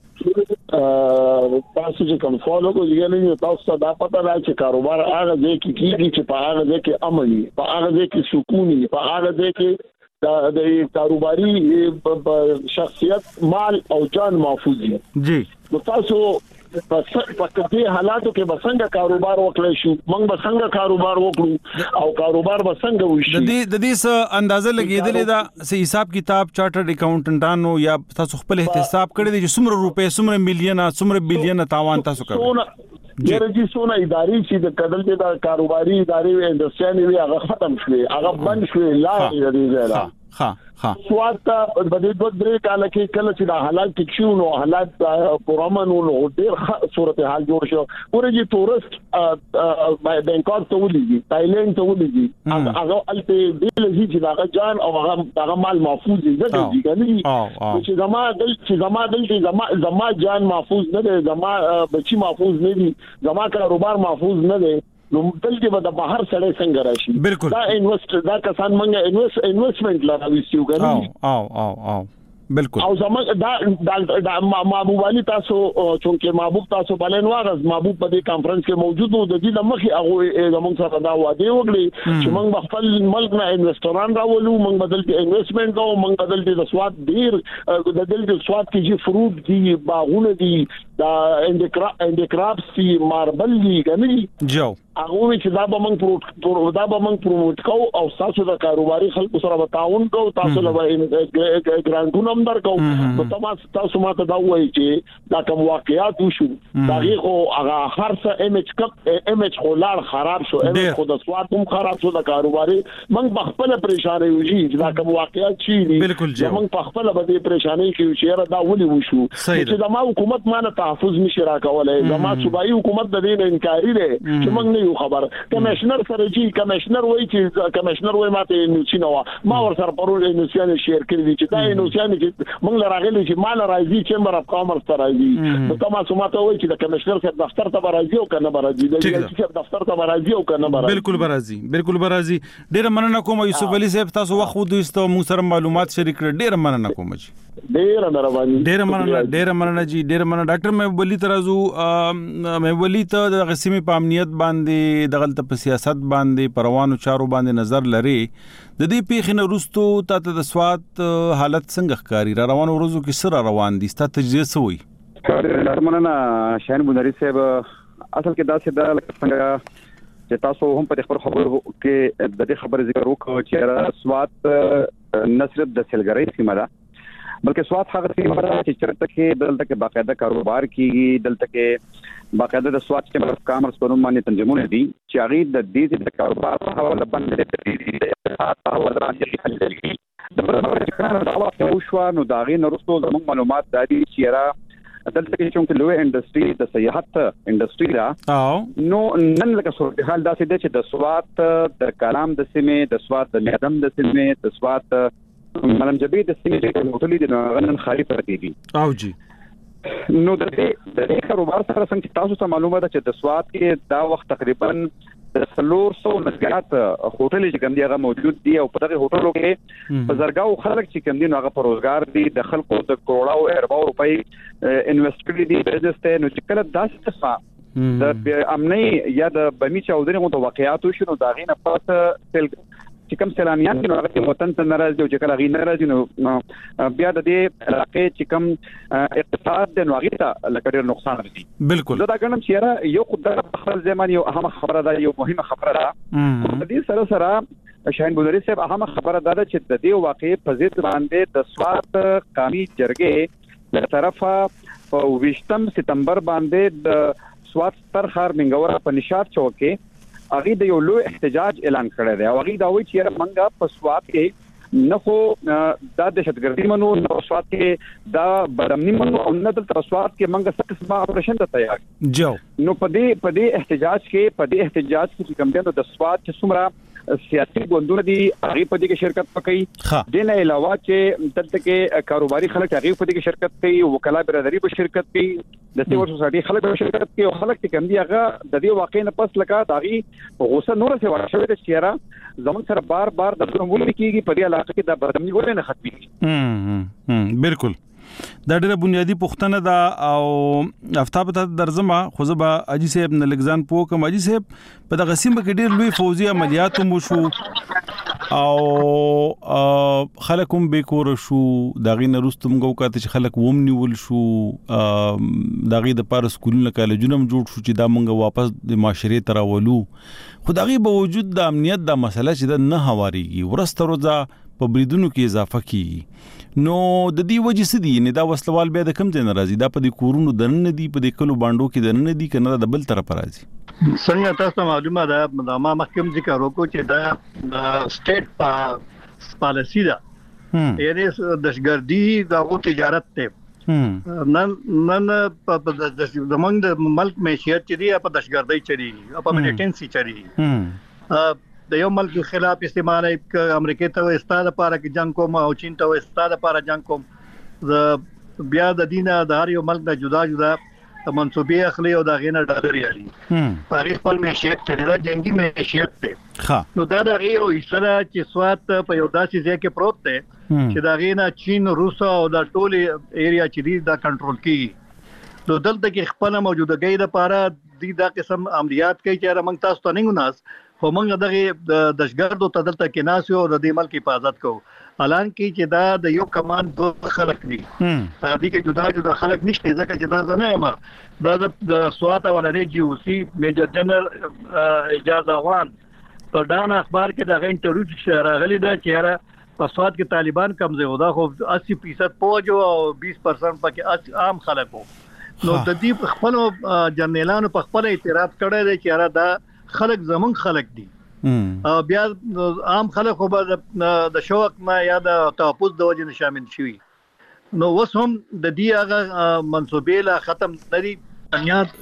تاسو چې کوم فالو کوئ یو تاسو دا پته راځي چې کاروبار هغه ځای کې کیږي چې په هغه ځای کې امن وي په هغه ځای کې سکون وي په هغه ځای کې د کاروباري شخصیت مال او جان محفوظ دي جی نو تاسو په دې حالاتو کې بسنګ کاروبار وکړئ شو موږ بسنګ کاروبار وکړو او کاروبار بسنګ وشي د دې د دې څه اندازه لګیدلې دا سې حساب کتاب چارټرډ اکاونټنټانو یا تاسو خپل احتساب کړی دي چې څومره روپے څومره میلیونه څومره بلیونه تاوان تاسو کوي ډېر جی سونه اداري چې د کدل ته د کاروباري اداري انډستری وی هغه ختم شوی هغه بند شوی لا دې زړه
ها ها
سواد ته په دې دوه درې کال کې کله چې د حالات ټیک شو نو حالات پرامن نو ډېر صورتحال جوړ شو ورته تورست بانکاک ته ولېږي تایلند ته ولېږي هغه الته دې لږی چې دا جان او هغه هغه مال محفوظ دي دا دي کني چې زما دل چې زما دل چې زما زما جان محفوظ نه دي زما بچي محفوظ نه دي زما کاروبار محفوظ نه دي نو دلته به د بهر سره څنګه راشي دا انویسټر دا کسان منګه انویسټ انویسټمنت لراويستیو کني
او او او بالکل
او زمون دا دا محبوب علي تاسو چونکه محبوب تاسو بلنو غز محبوب په دې کانفرنس کې موجود وو د دې د مخې هغه زمون سره دا وعده وکړي چې موږ خپل ملک نه انویسټران راولو موږ بدل کې انویسټمنت کوو موږ بدل کې د سواد ډیر د دل د سواد کې چې فروټ دي باغونه دي دا انډیکرابس دي ماربل دي کني
جو
هغه چې دا به موږ دا به موږ پروموټ کوو او تاسو د کاروباري خلکو سره تعاون کوو تاسو له ګرانټونو درکو نو تاسو تاسو ماته دا وایي چې دا کوم واقعیات وشو دا یو هغه هر څه ایم ایچ کپ ایم ایچ خلار خراب شو ایم ایچ خود سواد هم خراب شو د کاروباري موږ په خپل پریشانه یو چې دا کوم واقعیات شي موږ په خپل به پریشانه کې چې دا ولي وشو چې دا ما حکومت مانه تحفظ نشي راکولای دا ما صوبایي حکومت د دې انکاري ده چې موږ یو خبر کمشنر سره چې کمشنر وایي چې کمشنر وایي ماته نوڅینه ما ور سره پرول نوڅیان شیر کړی دي چې دا نوڅیان چې موږ لراغلي چې مال راځي چمبر اف کامرس ته راځي نو تاسو ماته وایي چې د کمشنر صاحب دفتر ته راځي او کنه راځي د چې دفتر ته راځي او کنه راځي
بالکل راځي بالکل راځي ډیر مننه کوم یوسف علي صاحب تاسو وخت ودوستو موږ سره معلومات شریک کړ ډیر مننه کوم
ډیر مهرباني
ډیر مننه ډیر مننه جی ډیر مننه ډاکټر محبوب علي ترازو محبوب علي ته د قسمي په امنیت باندې د غلط په سیاست باندې پروانو چارو باندې نظر لري د دې پیښې نه وروسته تاسو د سواد حالت څنګه ښکاری را روانو ورځو کې سره روان دي ستاسو تجزیه سوی
ډیر مننه شاهین بندري صاحب اصل کې دا څه دا څنګه چې تاسو هم په خبر خبر کې د دې خبر ذکر وکړو چې سواد نه صرف د سیلګرۍ سیمه ده بلکې سواد هغه سیمه ده چې چرته کې دلته کې باقاعده کاروبار کیږي دلته کې باقاعده د سواد چیمبر اف کامرس په نوم باندې تنظیمونه دي چې هغه د دې د کاروبار په حواله باندې د حواله باندې خلک د برابر کار د اواز او شو نو دا غي نرسو زموږ معلومات د دې چې را دلته کې چې لوی انډستری د سیاحت انډستری دا او نو نن لکه صورت حال دا چې د سواد د کلام د سیمې د سواد د میدان د سیمې د سواد ملم جبې د سیمې د هوټلې د غنن خالي پرتی دي
او جی
نو د دې د کاروبار سره څنګه تاسو ته معلومه ده چې د سواد کې دا وخت تقریبا د څلور سو مسګات هوټلې چې کوم دي هغه موجود دي او په دغه هوټلو کې په زرګاو خلک چې کوم دي هغه په روزګار دي د خلکو د کروڑاو ارباو روپۍ انویسټ کړي دي بزنس ته نو چې کله داسې څه د امني یا د بمی چاودنې مو واقعیات شنو دا غینه پاتې چې کوم سلاميان نو هغه وطن ته ناراضي او چې کله غي ناراضي نو بیا د دې علاقې چې کوم اقتصاد د نوغي ته لکه نقصان راځي
بالکل
دا کوم چې یو خدای خپل ځمان یو اهم خبره ده یو مهمه خبره ده د دې سره سره شاهین بودری صاحب اهم خبره ده چې د دې واقعې په ضد باندې د سواد قومي جرګې له طرفه په ویشتم سپتمبر باندې د سواد ستر خار منګور په نشاط چوک کې هغه د یو لوی احتجاج اعلان کړی دی او هغه دا وایي چې منګه په سواد کې نه خو د دهشتګردي منو نو سواد کې دا بدامنی منو او نه د سواد کې منګه څه قسمه اپریشن ته تیار
جو
نو په دې په دې احتجاج کې په دې احتجاج کې کوم دی د سواد چې څومره سیاسي ګوندونه دي هغه په دې کې شرکت وکړي د نه علاوه چې دلته کې کاروباري خلک هغه په دې کې شرکت کوي وکلا برادری په شرکت کوي د سیور سوسایټي خلک په شرکت کوي او خلک چې کوم دي هغه د دې واقع نه پس لکه داغي غوسه نور څه ورشوي د چیرې زمون سره بار بار د کومول کېږي په دې علاقه کې د بدامني ولې نه ختمي
هم بالکل دا ډېره بنیادی پوښتنه ده او افتاب ته درځم خو زه به اجي صاحب نه لګزان پوه کوم اجي صاحب په دغه سیمه کې ډېر لوی فوزي عملیات مو شو او خلک هم به کور شو دغه نه رستم غو کاته چې خلک ووم نیول شو دغه د پاره سکولونه کالجونه جوړ شو چې دا مونږه واپس د معاشري تراولو خدای به وجود د امنیت د مسله چې د نه هواريږي ورسته روزه په بریدونو کې اضافه کیږي نو د دې وجې څه دي نه دا وسلوال بیا د کم ځای نه راځي دا په دې کورونو دنه دي په دې کلو باندو کې دنه دي کنه د بل طرف راځي
څنګه تاسو معلومه ده ما محکم ذکر وکړو چې دا سټیټ پالیسی ده یعنی دهشتګردي دغه تجارت ته نن نن په زمونږ د ملک معیشت چې دی په دهشتګردي چریږي په ملیټنسي چریږي د یو ملک خلاف استعمال امریکا ته استاد لپاره کې جنگ کوم او چین ته استاد لپاره جنگ کوم د بیا د دینه د هر یو ملک د جدا جدا منسوبې اخلي او دا غینه ډالر یالي په خپل معیشت ته د جنگي معیشت ته نو دا د یو اسره چې سوات په یو داسې ځای کې پروت دی چې دا غینه چین روس او د ټول ایریا چې دی دا کنټرول کیږي نو دلته کې خپل موجودګۍ لپاره د دا قسم عملیات کوي چې موږ تاسو ته نه ګناس خو موږ دغه د دشګردو ته دلته کې ناسو او د دې ملک حفاظت کوو الان کې چې دا د یو کمان دوه خلک دي دا دي کې جدا جدا خلک نشته ځکه چې دا نه یم دا د سوات ولري جی او سی میجر جنرال اجازه افغان په دان اخبار کې دا انټرویو راغلی دا چې په سوات کې طالبان کمزې و دا خو اسی فیصد پوجو او بیس پرسنټ پکې عام خلک وو نو د دې خپل جنرالانو په خپل اعتراف کړی دی چې دا خلک زمون خلک دي او بیا عام خلک خو د شوق نه یا د تحفظ د وجه شامل شوي نو اوس هم د دې هغه منسوبې لا ختم ندي بنیاد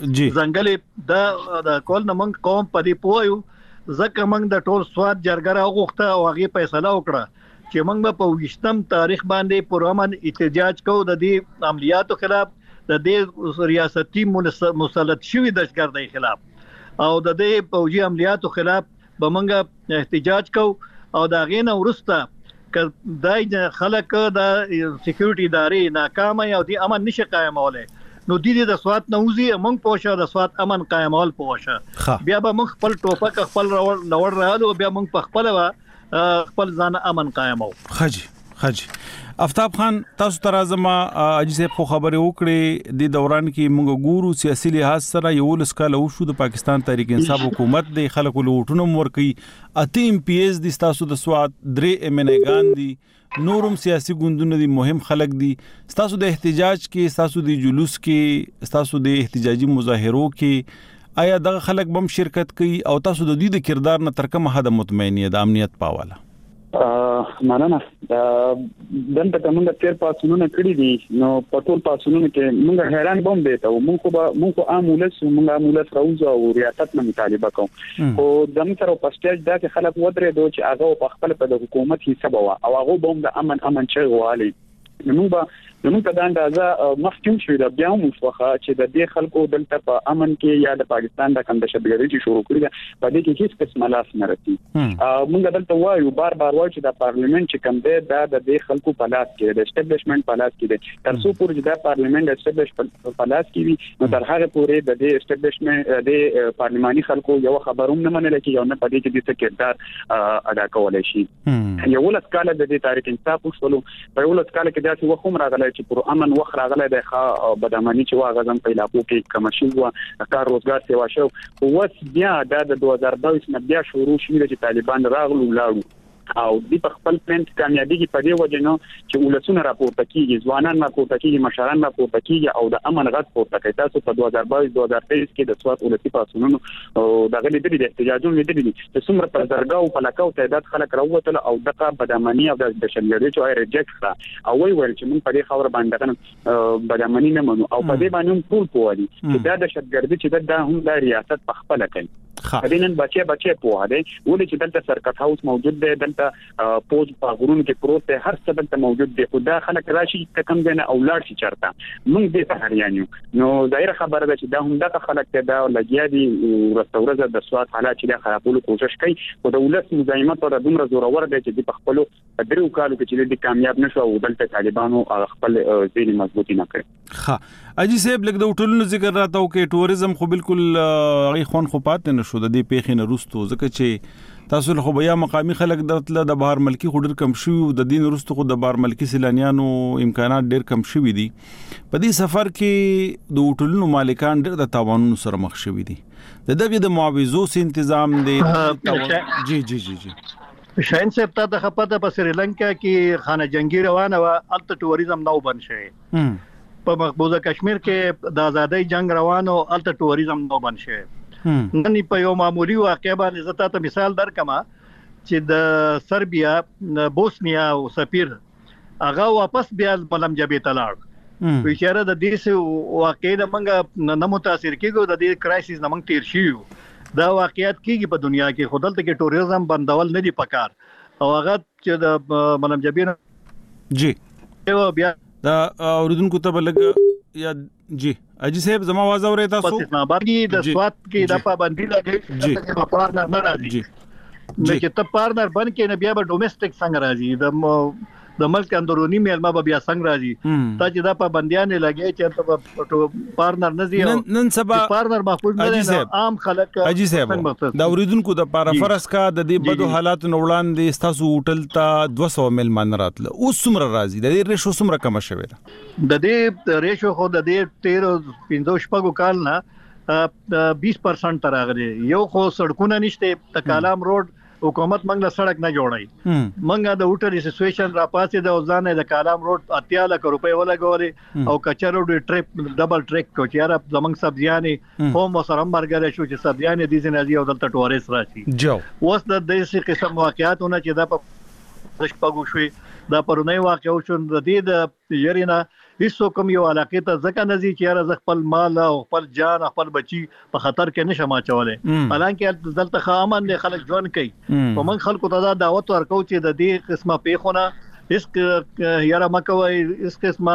ځنګل د کول نه موږ قوم په دې پویو ځکه موږ د ټول سواد جرګه غوښته او هغه فیصله وکړه چې موږ په وشتم تاریخ باندې پرامن احتجاج کوو د دې عملیاتو خلاف د دې ریاستي مسلط شوی دهشتګردۍ خلاف او د دې پوجي عملیاتو خلاف به موږ احتجاج کوو او دا غینه ورسته ک دای خلک د سکیورټي ادارې ناکامه او د امن نشه قائموله نو د دې د سوات نوزي موږ پوښه د سوات امن قائمول پوښه بیا به موږ خپل ټوپک خپل لوړ راغلو بیا موږ په خپل خپل ځان امن قائمو
خجي خجي افتاب خان تاسو تر ازما اجي صاحب خو خبره وکړي د دوران کې موږ ګورو سیاسي لحاظ سره یو لسکاله وشو د پاکستان تحریک انصاف حکومت د خلکو لوټونو ورکي اته ام پی ایس د تاسو د سواد درې ام ان ګان دي نورم سیاسي ګوندونه دي مهم خلک دي تاسو د احتجاج کې تاسو د جلوس کې تاسو د احتجاجي مظاهرو کې آیا دغه خلک بم شرکت کوي او تاسو د دې د کردار نه تر کومه حد مطمئنه د امنیت پاواله
مننه دلته کومه تیر پاسونو کړی دي نو په ټول پاسونو کې موږ حیران بوم دي ته موږ خو موږ امولس موږ امولس راوځو او ریاست نه مطالبه کوم او دم تر په سټیج دا چې خلک ودرې دوی چې هغه په خپل په حکومت حساب وا او هغه بوم د امن امن چي غوالي نو موږ نو موږ د اندازه مخکوم شو دا بیا مو خوخه چې د دې خلکو دلته په امن کې یا د پاکستان د کم د شبګری چې شروع کړی دا په دې کې هیڅ قسم لاس نه راتي موږ دلته وایو بار بار وایو چې د پارلیمنت چې کم دی دا د دې خلکو په لاس کې د اسټابلیشمنت په لاس کې دی تر څو پورې د پارلیمنت اسټابلیش په لاس کې وي نو تر هغه پورې د دې اسټابلیشمنت د پارلماني خلکو یو خبروم نه منل کې یو نه په دې کې د کردار ادا کولای شي یو لس کال د دې تاریخ انصاف وشولو په یو لس کال کې دا چې وخت راغلی چې پر امن وخت راغلی د ښه بدامني چې واغه زم په علاقو کې کمشي و کار روزګار سیوا شو او بیا د دوه هزار دوه نه بیا شروع شوه چې طالبان راغلو لاړو او د په خپل پلان کامیابی کې په دې وجه نو چې ولسونه راپورته کیږي ځوانان راپورته کیږي مشران راپورته کیږي او د امن غږ پورته کوي تاسو په دوه هزار بایس دوه هزار تیئیس کې د سوات ولسی پاسونو او دغه لیدلې د احتجاجونو لیدلې چې څومره پر درګاو په لکاو تعداد خلک راووتل او دغه بدامني او د شنګړې چې اې ریجکټ کړه او وی ویل چې موږ په دې خبره باندې بدامني نه منو او په دې باندې ټول پوهدي چې دا د شتګردي چې دا هم د ریاست په خپل کوي خدینن بچي بچي په هده ولې چې دلته سرکټ هاوس موجود دی دلته پوز په غرونو کې پروت دی هر څه دلته موجود دی خو دا خلک راشي کم دی نه اولاد شي چرته موږ دې ته هریانیو نو ظاهر خبره ده چې دا هم دغه خلک ته دا لګیا دي ورستورزه د سواد حالات چې د خرابولو کوشش کوي او د ولس مزاحمت او دومره زورور دی چې په خپل درو کالو کې چې د کامیاب نشو او دلته طالبانو خپل ځینې مضبوطی نه کړی
ها اجي صاحب لګ د ټولنو ذکر راته او کې ټوریزم خو بالکل غي خون خو پات نه شو د دې پیښې نه رستو ځکه چې تاسو له خو بیا مقامی خلک درتله د بهر ملکی خو ډیر کم شو د دین رستو خو د بهر ملکی سیلانیانو امکانات ډیر کم شوي دي په دې سفر کې د ټولنو مالکان ډیر د تاوانونو سره مخ شوي دي د دغه د معاوضو سي تنظیم دی جی جی جی جی
شاین صاحب ته د خپته په سریلانکا کې خانه جنگي روانه و الته ټوریزم نو بن شي په مقبوضه کشمیر کې د آزادۍ جنگ روانو الته ټوریزم نو بن شي نن په یو معمولی واقعه باندې زته ته مثال درکما چې د سربیا بوسنیا او سفیر هغه واپس بیا ملم جبې ته لاړ بیچاره د دې سه واقع د منګه نه متاثر کیږي د دې کرایسس نه منګ تیر شيو دا واقعیت کیږي په دنیا کې خودلته کې ټوریزم بندول نه دی پکار او هغه چې د ملم جبې
جی
یو بیا
دا اوریدونکو ته بلګ یا جی اجي صاحب زما आवाज اوري تاسو
پس اسلام آباد کې د سوات کې د پابندي لګي چې پارتنر نه راځي
جی
نو چې ته پارتنر بن کې نه بیا به ډومېسټک څنګه راځي د د ملک اندرونی میلمه به بیا څنګه راځي تا چې دا پابندیان لګي چې ته پارتنر نه زی
نن سبا
پارتنر محفوظ نه عام خلک
اجي صاحب دا اوریدونکو د پارا فرض کا د دې بدو حالات نوړان د استاسو هوټل ته دوه سوه میلمان راتله اوس څومره راځي د دې ریشو څومره کم شوی ده
د دې ریشو خو د دې تیرو پنځو شپږو کال نه بیس پرسنټ راغلی یو خو سړکونه نشته تکالام روډ حکومت منګ له سړک نه جوړای منګه د وټر اسوسییشن را پاسې د ځانې د کالام روډ اتیا لک روپے ولګولې او کچرو د ټریپ ډبل ټریک کو چې را زمنګ سبزیانې هم سره مرګره شو چې سبزیانې دي زنازي او دلته ټورس راشي
جو
اوس د دې قسم واقعیتونه چې دا په شپږو شوي دا پرونی واقع شو د دې د یرینا هیڅ کوم یو علاقه ته ځکه نزي چې را خپل مال او خپل جان خپل بچي په خطر کې نشم اچولې حالانکه دلته خامن خلک ژوند کوي په من خلکو ته دا دعوت ورکو چې د دې قسمه پیښونه اس یاره مکوي اس قسمه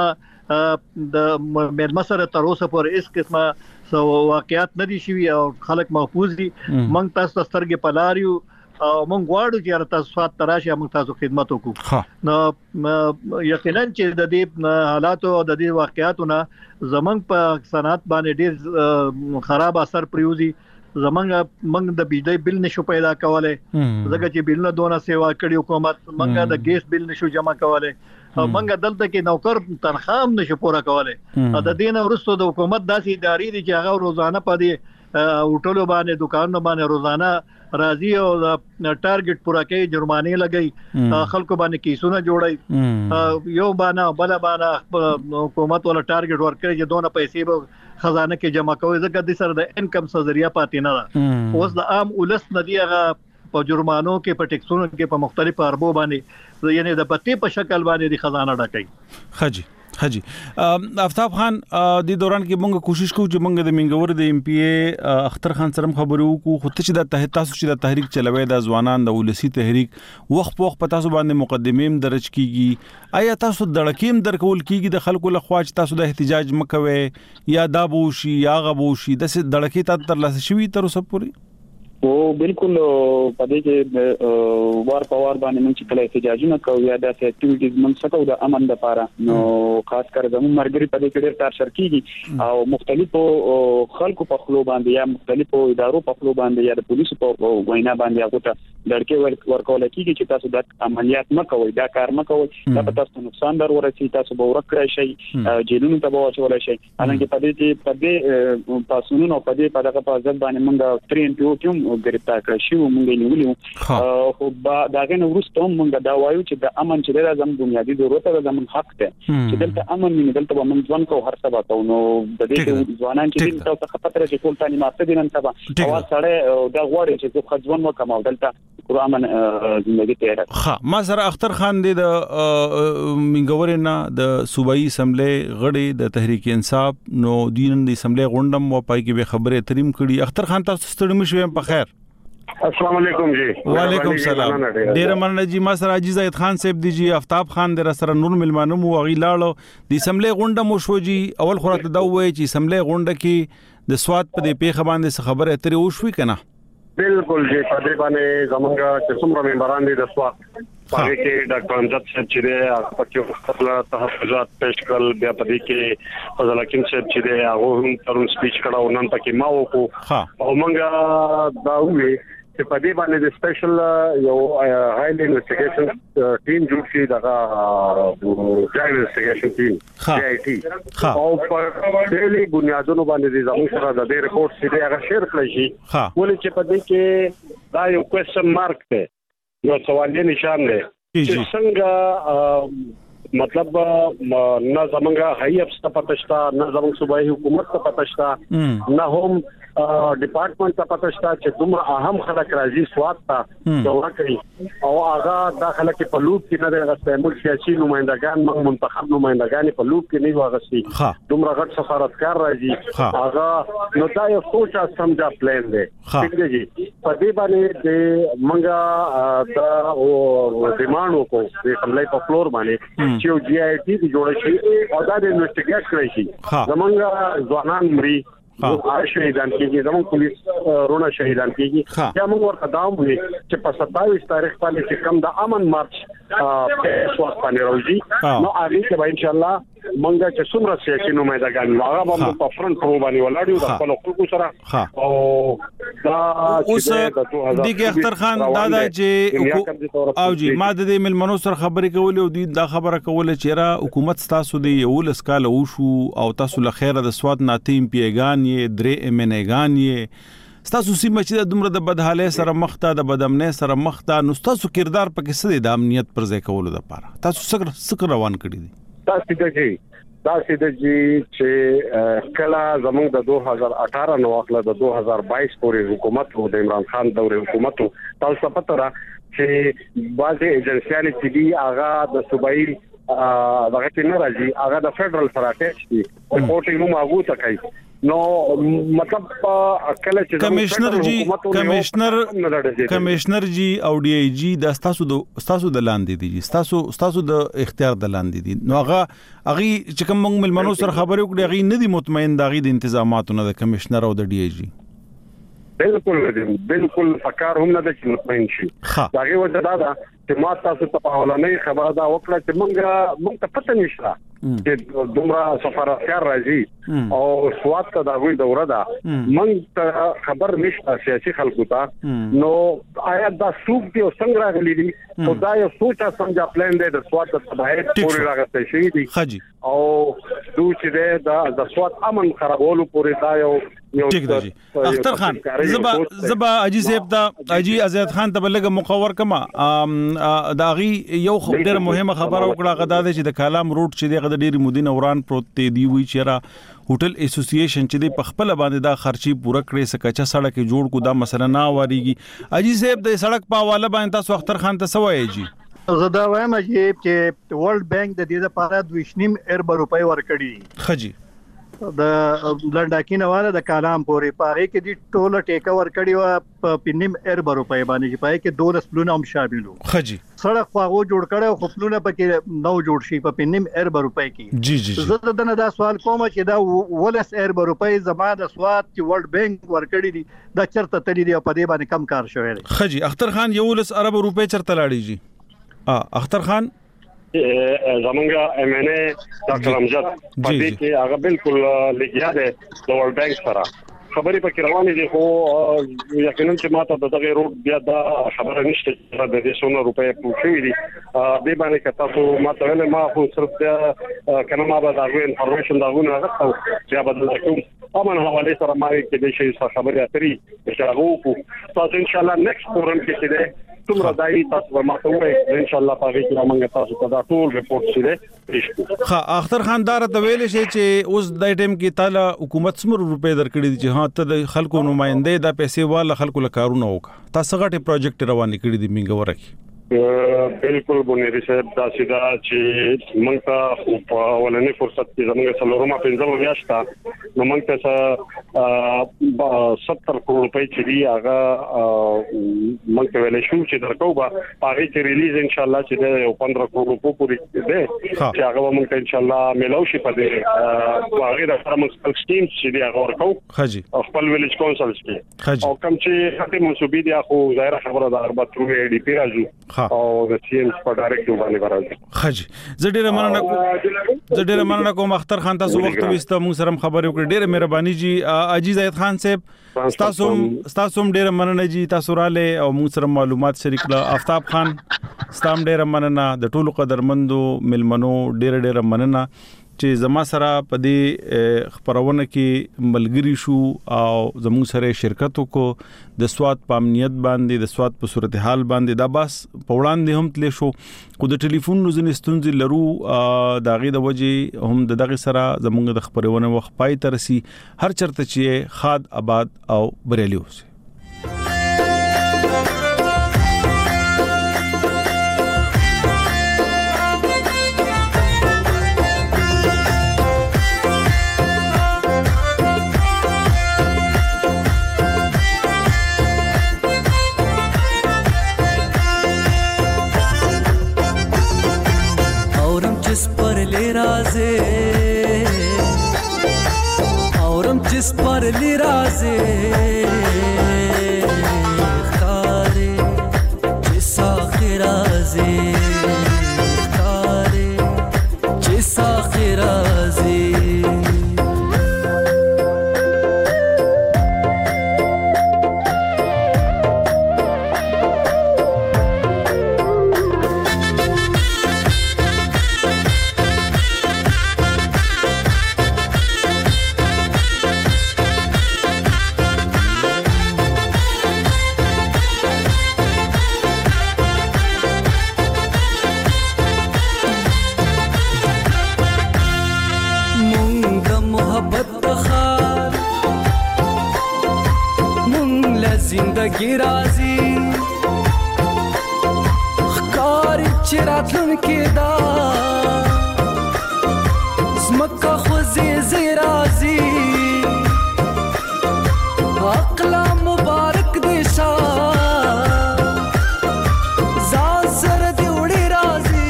د ملمسره تر اوسه پورې اس قسمه سو واقعیت ندي شوي او خلک محفوظ دي من تاسو سترګې پلاریو او مونږ غواړو چې تاسو سواد تراشي موږ تاسو خدمت وکړو نو یقینا چې د دې حالاتو او د دې واقعیتونو زمنګ په صنعت باندې ډیر خراب اثر پریوزي زمنګ موږ د بجلی بل نشو پیدا کولای ځکه چې بل نه دونه سیوا کړی حکومت موږ د ګیس بل نشو جمع کولای او موږ دلته کې نوکر تنخواه نشو پوره کولای د دې نه وروسته د حکومت داسې ادارې دي چې هغه روزانه په دې هوټلو باندې دکانونو باندې روزانه راځي او ټارګټ پورا کوي جرمانه لګي خلکو باندې کیسونه جوړي یو باندې بل باندې حکومت ولا ټارګټ ورکړي چې دونه پیسې به خزانه کې جمع کوي ځکه د سر د انکم ذریعہ پاتې نه ده اوس د عام ولس ندی هغه په جرمانو کې په ټیکسونو کې په مختلفو اربو باندې یعنی د پتی په شکل باندې د خزانه ډکې
خجی حجی آفتاب خان د دوران کې مونږ کوشش کوو چې مونږ د منګور د ایم پی ای اختر خان سره خبرو کو خو ته چې د تحت تاسو چې د تحریک چلوي د ځوانان د ولسی تحریک وخت په وخت په تاسو باندې مقدمیم درج کیږي آیا تاسو دړکیم درکول کیږي د خلکو له خوا چې تاسو د احتجاج مکوي یا دا بوشي یا غبوشي د دړکی ته تر لاسه شوی تر اوسه پوري
او بالکل په دې کې وار په وار باندې موږ چې کله احتجاجونه کوو یا د اکټیویټیز موږ څه د امن لپاره نو خاص کر زموږ مرګري په دې کې ډېر تار شرکیږي او مختلفو خلکو په خلو باندې یا مختلفو ادارو په خلو باندې یا د پولیسو په وینا باندې هغه ته لړکې ورکول کیږي چې تاسو د عملیات مکوئ دا کار مکوئ دا په تاسو نقصان در ورسي تاسو به ورکړئ شي جیلونو ته به واچول شي حالانکه په دې کې په دې پاسونو په دې په دغه په ځل باندې موږ تری ان پی او کوم ګرفتار کړ شو موږ نیولیو خو دا غن ورسته موږ دا وایو چې د امن چې د زموږ بنیادی ضرورت ده زموږ حق ده چې دلته امن نه دلته موږ ځوان کو هر څه واتو نو د دې ځوانان چې تاسو خطر کې ټول تانی ماته دي نن سبا او سره دا غواړي چې خو ځوان وکم او دلته کور امن ژوندۍ تیر
ها ما سره اختر خان دی د منګور نه د صوبایي اسمبلی غړي د تحریک انصاف نو دین د اسمبلی غونډم و پای کې به خبره تریم کړي اختر خان تاسو ستړي مشوي په خیر
السلام علیکم جی
وعلیکم السلام ډیر مننه جی ما سره عزیز زید خان صاحب دی جی آفتاب خان در سره نور ملمانو مو غی لاړو د اسمبلی غونډه مو شو جی اول خورته دا وای چې اسمبلی غونډه کې د سواد په دې پیښه باندې خبره اترې وشوي کنه
بالکل جی په دې باندې زمونږ چې څومره ممبران دي د سواد پاره کې ډاکټر امجد صاحب چې دی پکې خپل تحفظات پېښ کړل بیا په دې کې فضل حکیم صاحب چې دی هغه هم ترون سپیچ کړه نن پکې ما وکړو او موږ دا وی چې په دې باندې د سپیشل یو هاي انویسټیګیشن ټیم جوړ شي دا جاي انویسټیګیشن ټیم جی آی ټي او په ډېری بنیادونو باندې زموږ سره د دې ریپورت چې هغه شیر کړی شي ولې چې په دې کې دا یو کوېسچن مارک دی یو سوالي نشان دی چې څنګه مطلب نه زمونږه هي افسته پتشتا نه زمونږ صوبایي حکومت ته پتشتا نه هم ډپارټمنټ ته پته شته چې دومره اهم خلک راځي سواد ته دوا کوي او هغه د خلک په لوب کې نه درغسته ملک سیاسي نمائندگان منتخب نمائندگان په لوب کې نه واغسي دومره غټ سفارتکار راځي هغه نو دا یو سوچ سمجا پلان دی څنګه جی په دې باندې د منګه دا او ډیمانډ وکړو د حمله په فلور باندې چې یو جی آی ټي جوړ شي او دا د انویسټیګیټ کړی شي زمونږ ځوانان مري او شهیدان کیږي زموږ پولیس رونه شهیدان کیږي یا موږ ورته دا وایو چې په ستاییس تاریخ باندې چې کوم د امن مارچ په سواد باندې راځي نو هغه کې به ان شاء الله مونږه چې څومره سیاسي نمائندګان هغه به په فرنٹ پرو باندې ولاړو د خپل خلکو سره او دا
اوس د کې اختر خان دادا چې او جی ما د ملمنو سره خبرې کولې او د دا خبره کوله چې را حکومت تاسو د یو لسکاله وشو او تاسو له خیره د سواد ناتیم پیګان یې درې امنګان یې تاسو سیمه چې د دومره د بدحالۍ سره مخ ته د بدامنۍ سره مخ ته نو تاسو کردار پکې څه د امنیت پر ځای کولو لپاره تاسو څنګه څنګه روان کړی دي
تاسو د جی تاسو د جی چې کله زموږ د دوه هزار اټھارہ نو اخله د دوه هزار بائیس پورې حکومت وو د عمران خان دور حکومت تاسو پته را چې بعضې ایجنسیانې چې دي هغه د صوبایي دغه کې نه راځي هغه د فدرال سره اټیچ دي رپورټینګ هم هغه ته کوي نو مطلب کله چې
کمشنر جی کمشنر کمشنر جی او ډي اي جی د تاسو د تاسو د لاندې دي تاسو تاسو د اختیار د لاندې دي نو هغه هغه چې کوم موږ ملمنو سره خبرې وکړې هغه نه دي مطمئن د هغه د انتظاماتو نه د کمشنر او د ډي اي جی
بالکل بالکل فکر هم نه د مطمئن شي دا غي وجه دا ده چې ما تاسو ته په اولنۍ خبره دا وکړه چې موږ موږ ته پته نشته چې دومره سفارتکار راځي او سواد ته دا وی دوره ده موږ ته خبر نشته سیاسي خلکو ته نو آیا دا سوق دی او څنګه راغلي دي او دا یو سوچا سمجا پلان دی د سواد ته بهر پورې راغلی شي دي او دوی چې دا د سواد امن خرابولو پورې دا یو
ٹھیک دی اختر خان زبا زبا اجي صاحب دا اجي ازاد خان ته بلګه مقور کما دا غي یو ډېر مهمه خبره وکړه غدا چې د کلام روټ چې د ډېری مودین اوران پروت دی وی چیرې هوټل اسوسییشن چې د پخپل باندې دا خرچي پوره کړې سکه سړک جوړ کو دا مسله نه واریږي اجي صاحب د سړک په حواله باندې تاسو اختر خان ته سوای جی
زدا وایم چې ورلد بانک د دې لپاره دوه نیم ارب روپۍ ورکړي
خجی
د لنډاکینه والا د کلام پورې پاره کې د ټوله ټیکا ورکړی و په نیم ارب روپۍ باندې چې پای کې دوه پلونه هم شاملو
خجی
سړک خواغو جوړ کړو خو پلونه پکې نو جوړ شي په نیم ارب روپۍ کې
جی جی
زه دنه دا سوال کوم چې دا ولس ارب روپۍ زما د سواد چې ورلد بانک ورکړی دي دا چرته تللی دی په دې باندې کم کار شوی دی
خجی اختر خان یو لس ارب روپۍ چرته لاړی جی ا اختر خان
زمونږه ام ان ای ډاکټر امجد په دې کې هغه بالکل لګیا دی د ورلد بانک سره خبرې پکې روانې دي خو یقینا چې ماته د دغه روټ بیا دا خبره نشته چې د دې څونه روپۍ پوښتنه دي به باندې که تاسو ماته ویل ما خو صرف دا کنه ما به دا انفارمیشن دا غوښنه راغلم چې به د کوم امن حواله سره ما کې د شي خبرې اترې چې هغه کو تاسو ان شاء الله نیکسټ فورم کې چې څومره دای تاسو ورماته وایي ان شاء الله پاره کې موږ تاسو ته دا ټول ریپورت شې
ښه اختر خان دار ته ویل شي چې اوس د ټیم کې تعالی حکومت څومره روپۍ درکړي دي چې ها ته د خلکو نمائنده د پیسې والا خلکو له کارونه وکړه تاسو غټي پروجیکټ روان کړی دي منګ ورکی
بالکل بونیری صاحب دا سیدا چې موږ ته په ولنې فرصت کې زموږ سلورما پنځم میاشتا نو موږ ته ستر کروڑ روپۍ چې دی هغه موږ ته ویل شو چې درکو به هغه چې ریلیز ان شاء الله چې د پندرہ کروڑ روپۍ پورې دی چې هغه موږ ته ان شاء الله ملو شي په دې هغه د فرمسکل سکیم چې دی هغه ورکو
خجی
خپل ویلیج کونسل کې او کوم چې خاطر منسوبي دي خو ظاهر خبره ده اربع تر ای ډی پی راځو او د سیم په ډایرکټ باندې راځي
خجی زه ډیره مننه کوم زه ډیره مننه کوم اختر خان تاسو وخت وسته موږ سره خبرې وکړې ډیره مهرباني جی اجي زید خان صاحب تاسو تاسو ډیره مننه جی تاسو رااله او موږ سره معلومات شریک کړه آفتاب خان ستام ډیره مننه د ټولو قدرمندو ملمنو ډیره ډیره مننه چې زما سره په دې خبرونه کې ملګری شو او زموږ سره شرکت وکړو د سواد په امنیت باندې د سواد په صورتحال باندې دا بس په وړاندې هم تل شو خو د ټلیفون نوزنې ستونزې لرو دا غي د وجه هم دغه سره زموږ د خبرونه وخت پای ترسي هر چرته چې خاد آباد او بریالي اوسي
औरम जिस पर लिराजे खारे जिसा खिराजे खारे जिसा खिराजे जिंदगी राजी खकारी चिरातन के दा स्मक्का खुजी जिराजी अकला मुबारक दिशा जाजर दिउड़ी राजी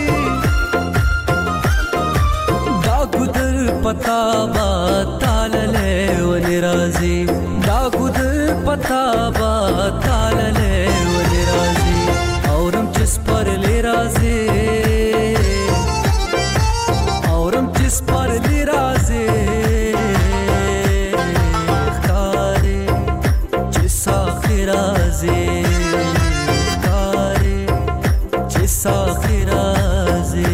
दागुदर पता बा तालले वनिराजी दागुदर पता बा तालले वनिराजी औरम जिस पर ले राजे औरम जिस पर ले राजे खारे जिसा खिराजे खारे जिसा खिराजे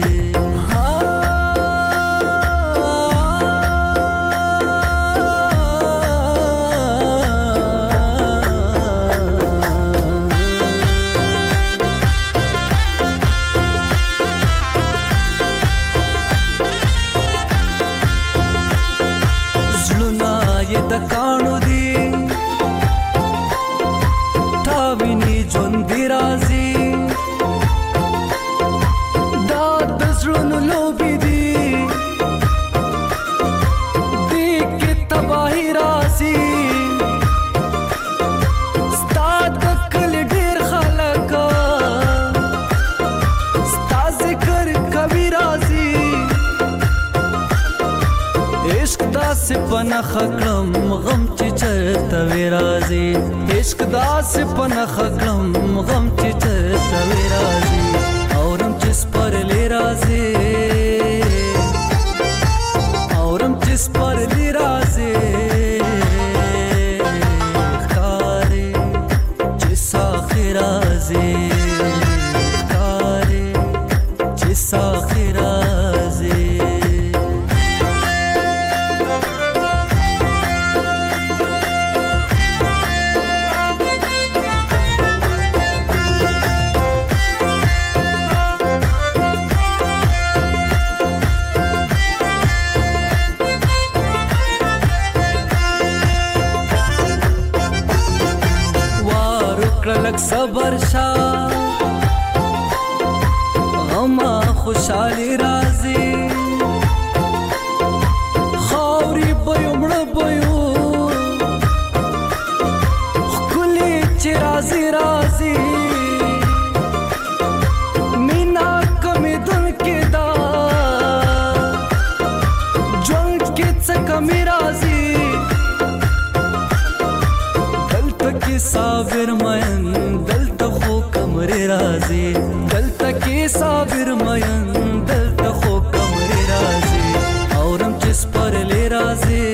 पन खकलम गम चिचत विराजी इश्क दास पन खकलम गम चिचत विराजी औरम जिस पर ले राजे औरम जिस पर ले राजे खारे जिसा खिराजे खारे जिसा खिराजे सबर शाह गमा खुशाली राजी खौरी बयुमड़ बयू खुली चिराजी राजी मीना कमी धुन के दा ज्वल के कमी राजी दल्त की साबिर मयन राजी दलता के साबिर मयन दलता खो कमरे राजी औरम जिस पर ले राजे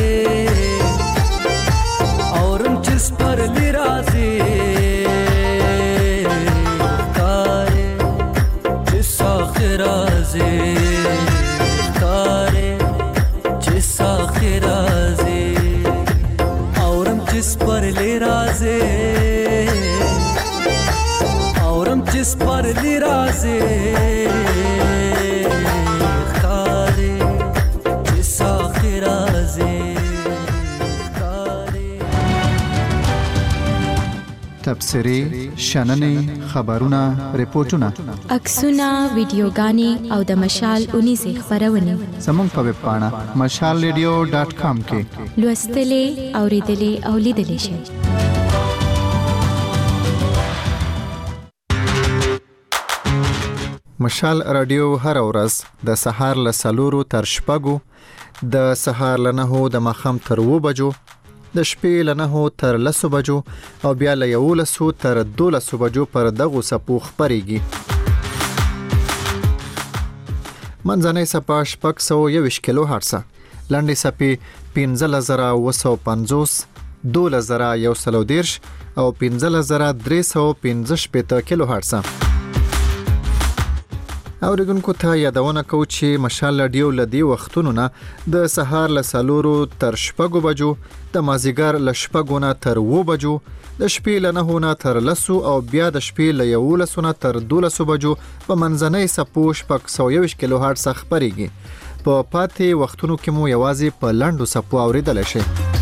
औरम जिस पर ले राजे कारे जिस आखिर राजे कारे जिस पर ले राजे औरम जिस पर ले राजे खारे जिस आखिर राजे
تبصرې شننې خبرونه ریپورتونه
عکسونه ویډیوګانې او د مشال اونیزه خبرونه
زموږ په ویب پاڼه مشال ریډیو ډاټ کام کې
لوستلې اوریدلې او لیدلې شئ.
مشال رادیو هر ورځ د سهار له سلورو تر شپږو د سهار له نهو د ماښام تر اوو بجو د شپې له نهو تر لسو بجو او بیا له یولسو تر دولسو بجو پر دغو څپو خپرېږي. منځنۍ څپه شپږ سوه یوویشت کیلو هرټزه، لنډې څپې پنځلس زره اوه سوه پنځوس، دولس زره یو سل او دېرش او پنځلس زره درې سوه پنځه شپېته کیلو هرټزه. اوریدونکو ته یادونه کوو چې مشال رادیو له دې وختونو نه د سهار له څلورو تر شپږو بجو، د مازدیګر له شپږو نه تر اوو بجو، د شپې له نهو نه تر لسو او بیا د شپې له یولسو نه تر دولسو بجو په منځنۍ څپو شپږ سوه یوویشت کیلو هرټزه خپرېږي. په پاتې وختونو کې مو یوازې په لنډو څپو اوریدلی شئ.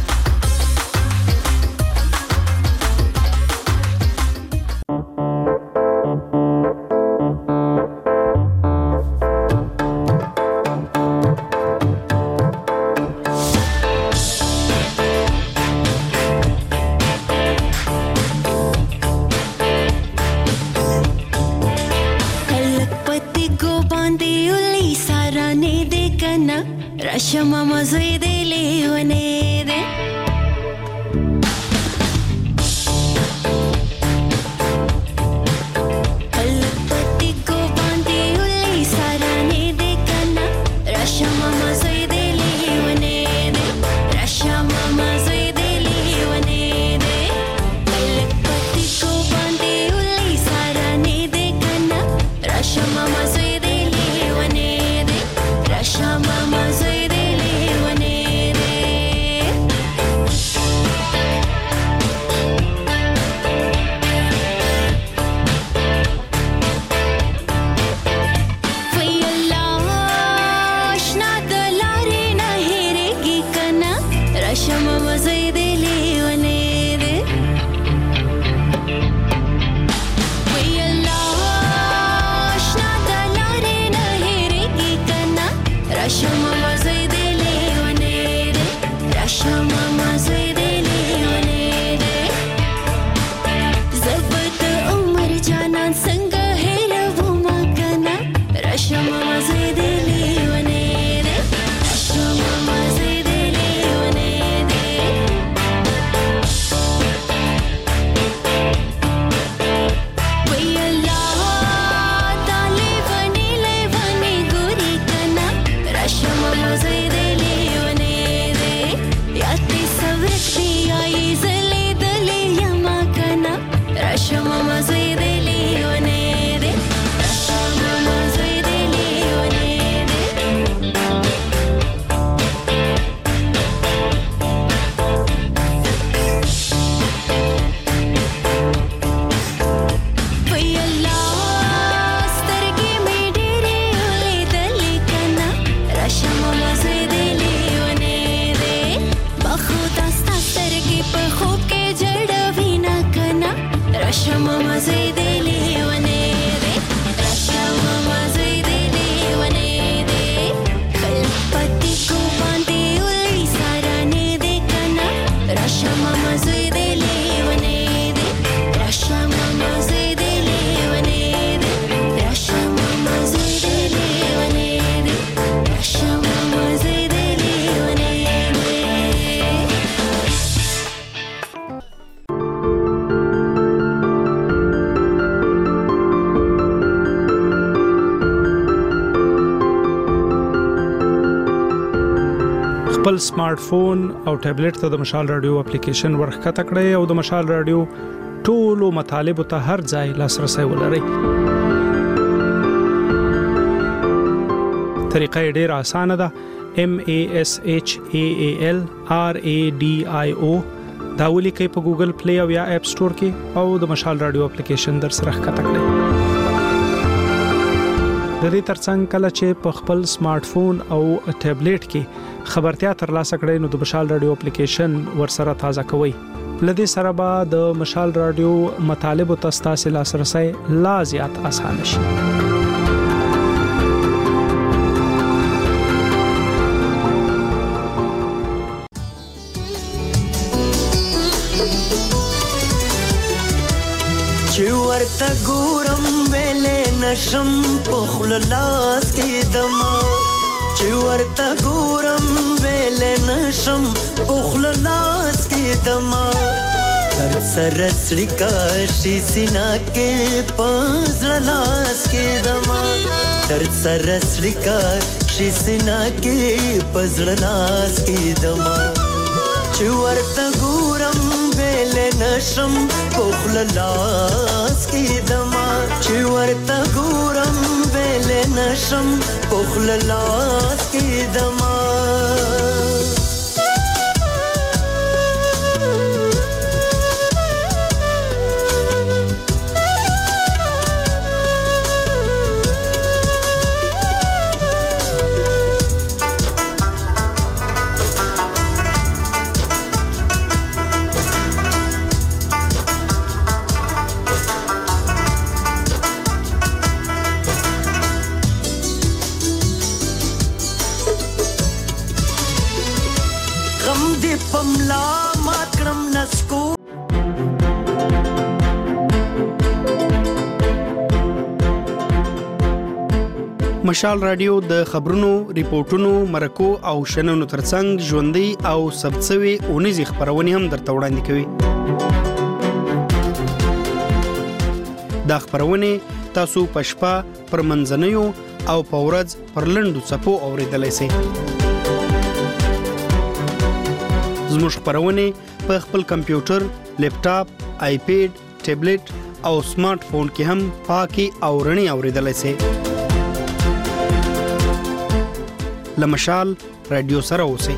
Shama mazoi de leone de Alpati ko bandi uli sarane de kana Rashama mazoi de leone de Rashama mazoi de leone de Alpati ko bandi uli sarane de kana Rashama mazoi de leone de Rashama mazoi
خپل سمارټ فون او ټابلیټ ته د مشال رادیو اپلیکیشن ورخکته کړئ او د مشال رادیو ټولو مطالب ته هر ځای لاسرسي ولرئ. طریقه ډېر اسانه ده. M A S H A A L R A D I O دا ولیکئ په ګوګل پلی او یا اپ سٹور کې او د مشال رادیو اپلیکیشن در سره ښکته کړئ. د دې ترڅنګ کله چې په خپل سمارټ فون او ټابلیټ کې خبرتیا ترلاسه کړئ نو د مشال رادیو اپلیکیشن ورسره تازه کوئ. لدې سره به د مشال رادیو مطالب او تاسو لاسرسي لا زیات آسان شي.
ورته ګورم ویلې نشم په خوله لاس کې دما چې ورته ګورم ویلې نشم په خوله لاس کې دما هر سره سړیکا شي سینا کې پزړه لاس کې دما هر سره سړیکا شي سینا کې پزړه لاس کې دما چې ورته ګورم ویلې نشم په خوله لاس کې دما چې ورته ګورم ویلې نشم په خوله لاس کې دما
مشال رادیو د خبرونو، ریپورتونو، مرکو او شننو ترڅنګ ژوندۍ او ثبتسوي اونیزې خبرونه هم درته وړاندې کوي. دا خبرونه تاسو په شپه پر منځنیو او په ورځ پر لنډو څپو اوریدلای شئ. زموږ خبرونه په خپل کمپیوټر، لیپټاپ، آیپیډ، ټابلیټ او سمارټ فون کې هم پاکي او رڼي اوریدلای شئ. لمشال رادیو سره اوسئ.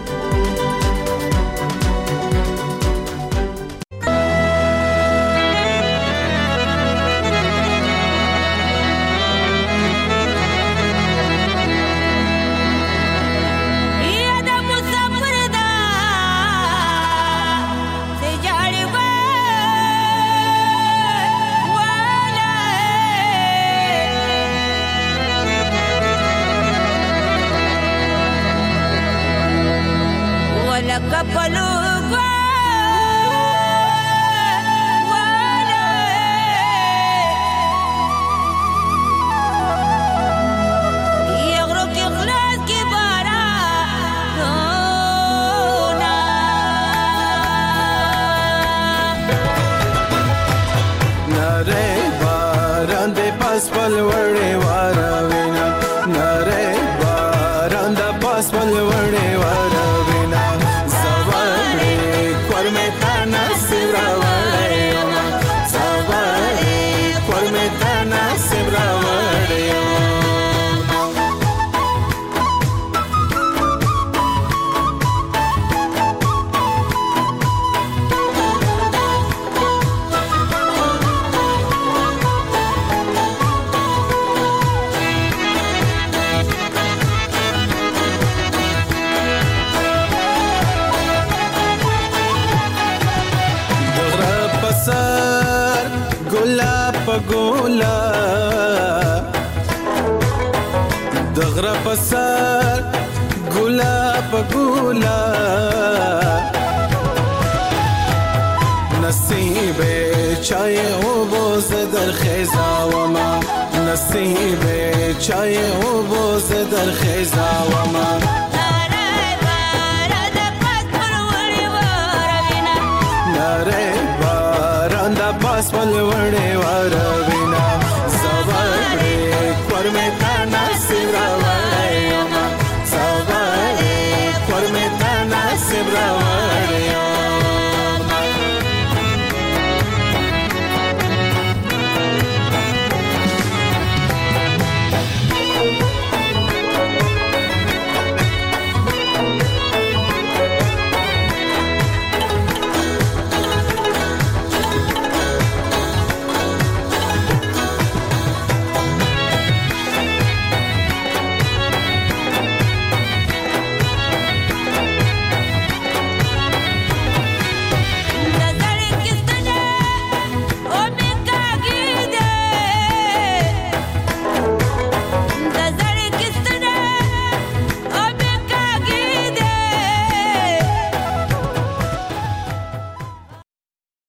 Por me tan así,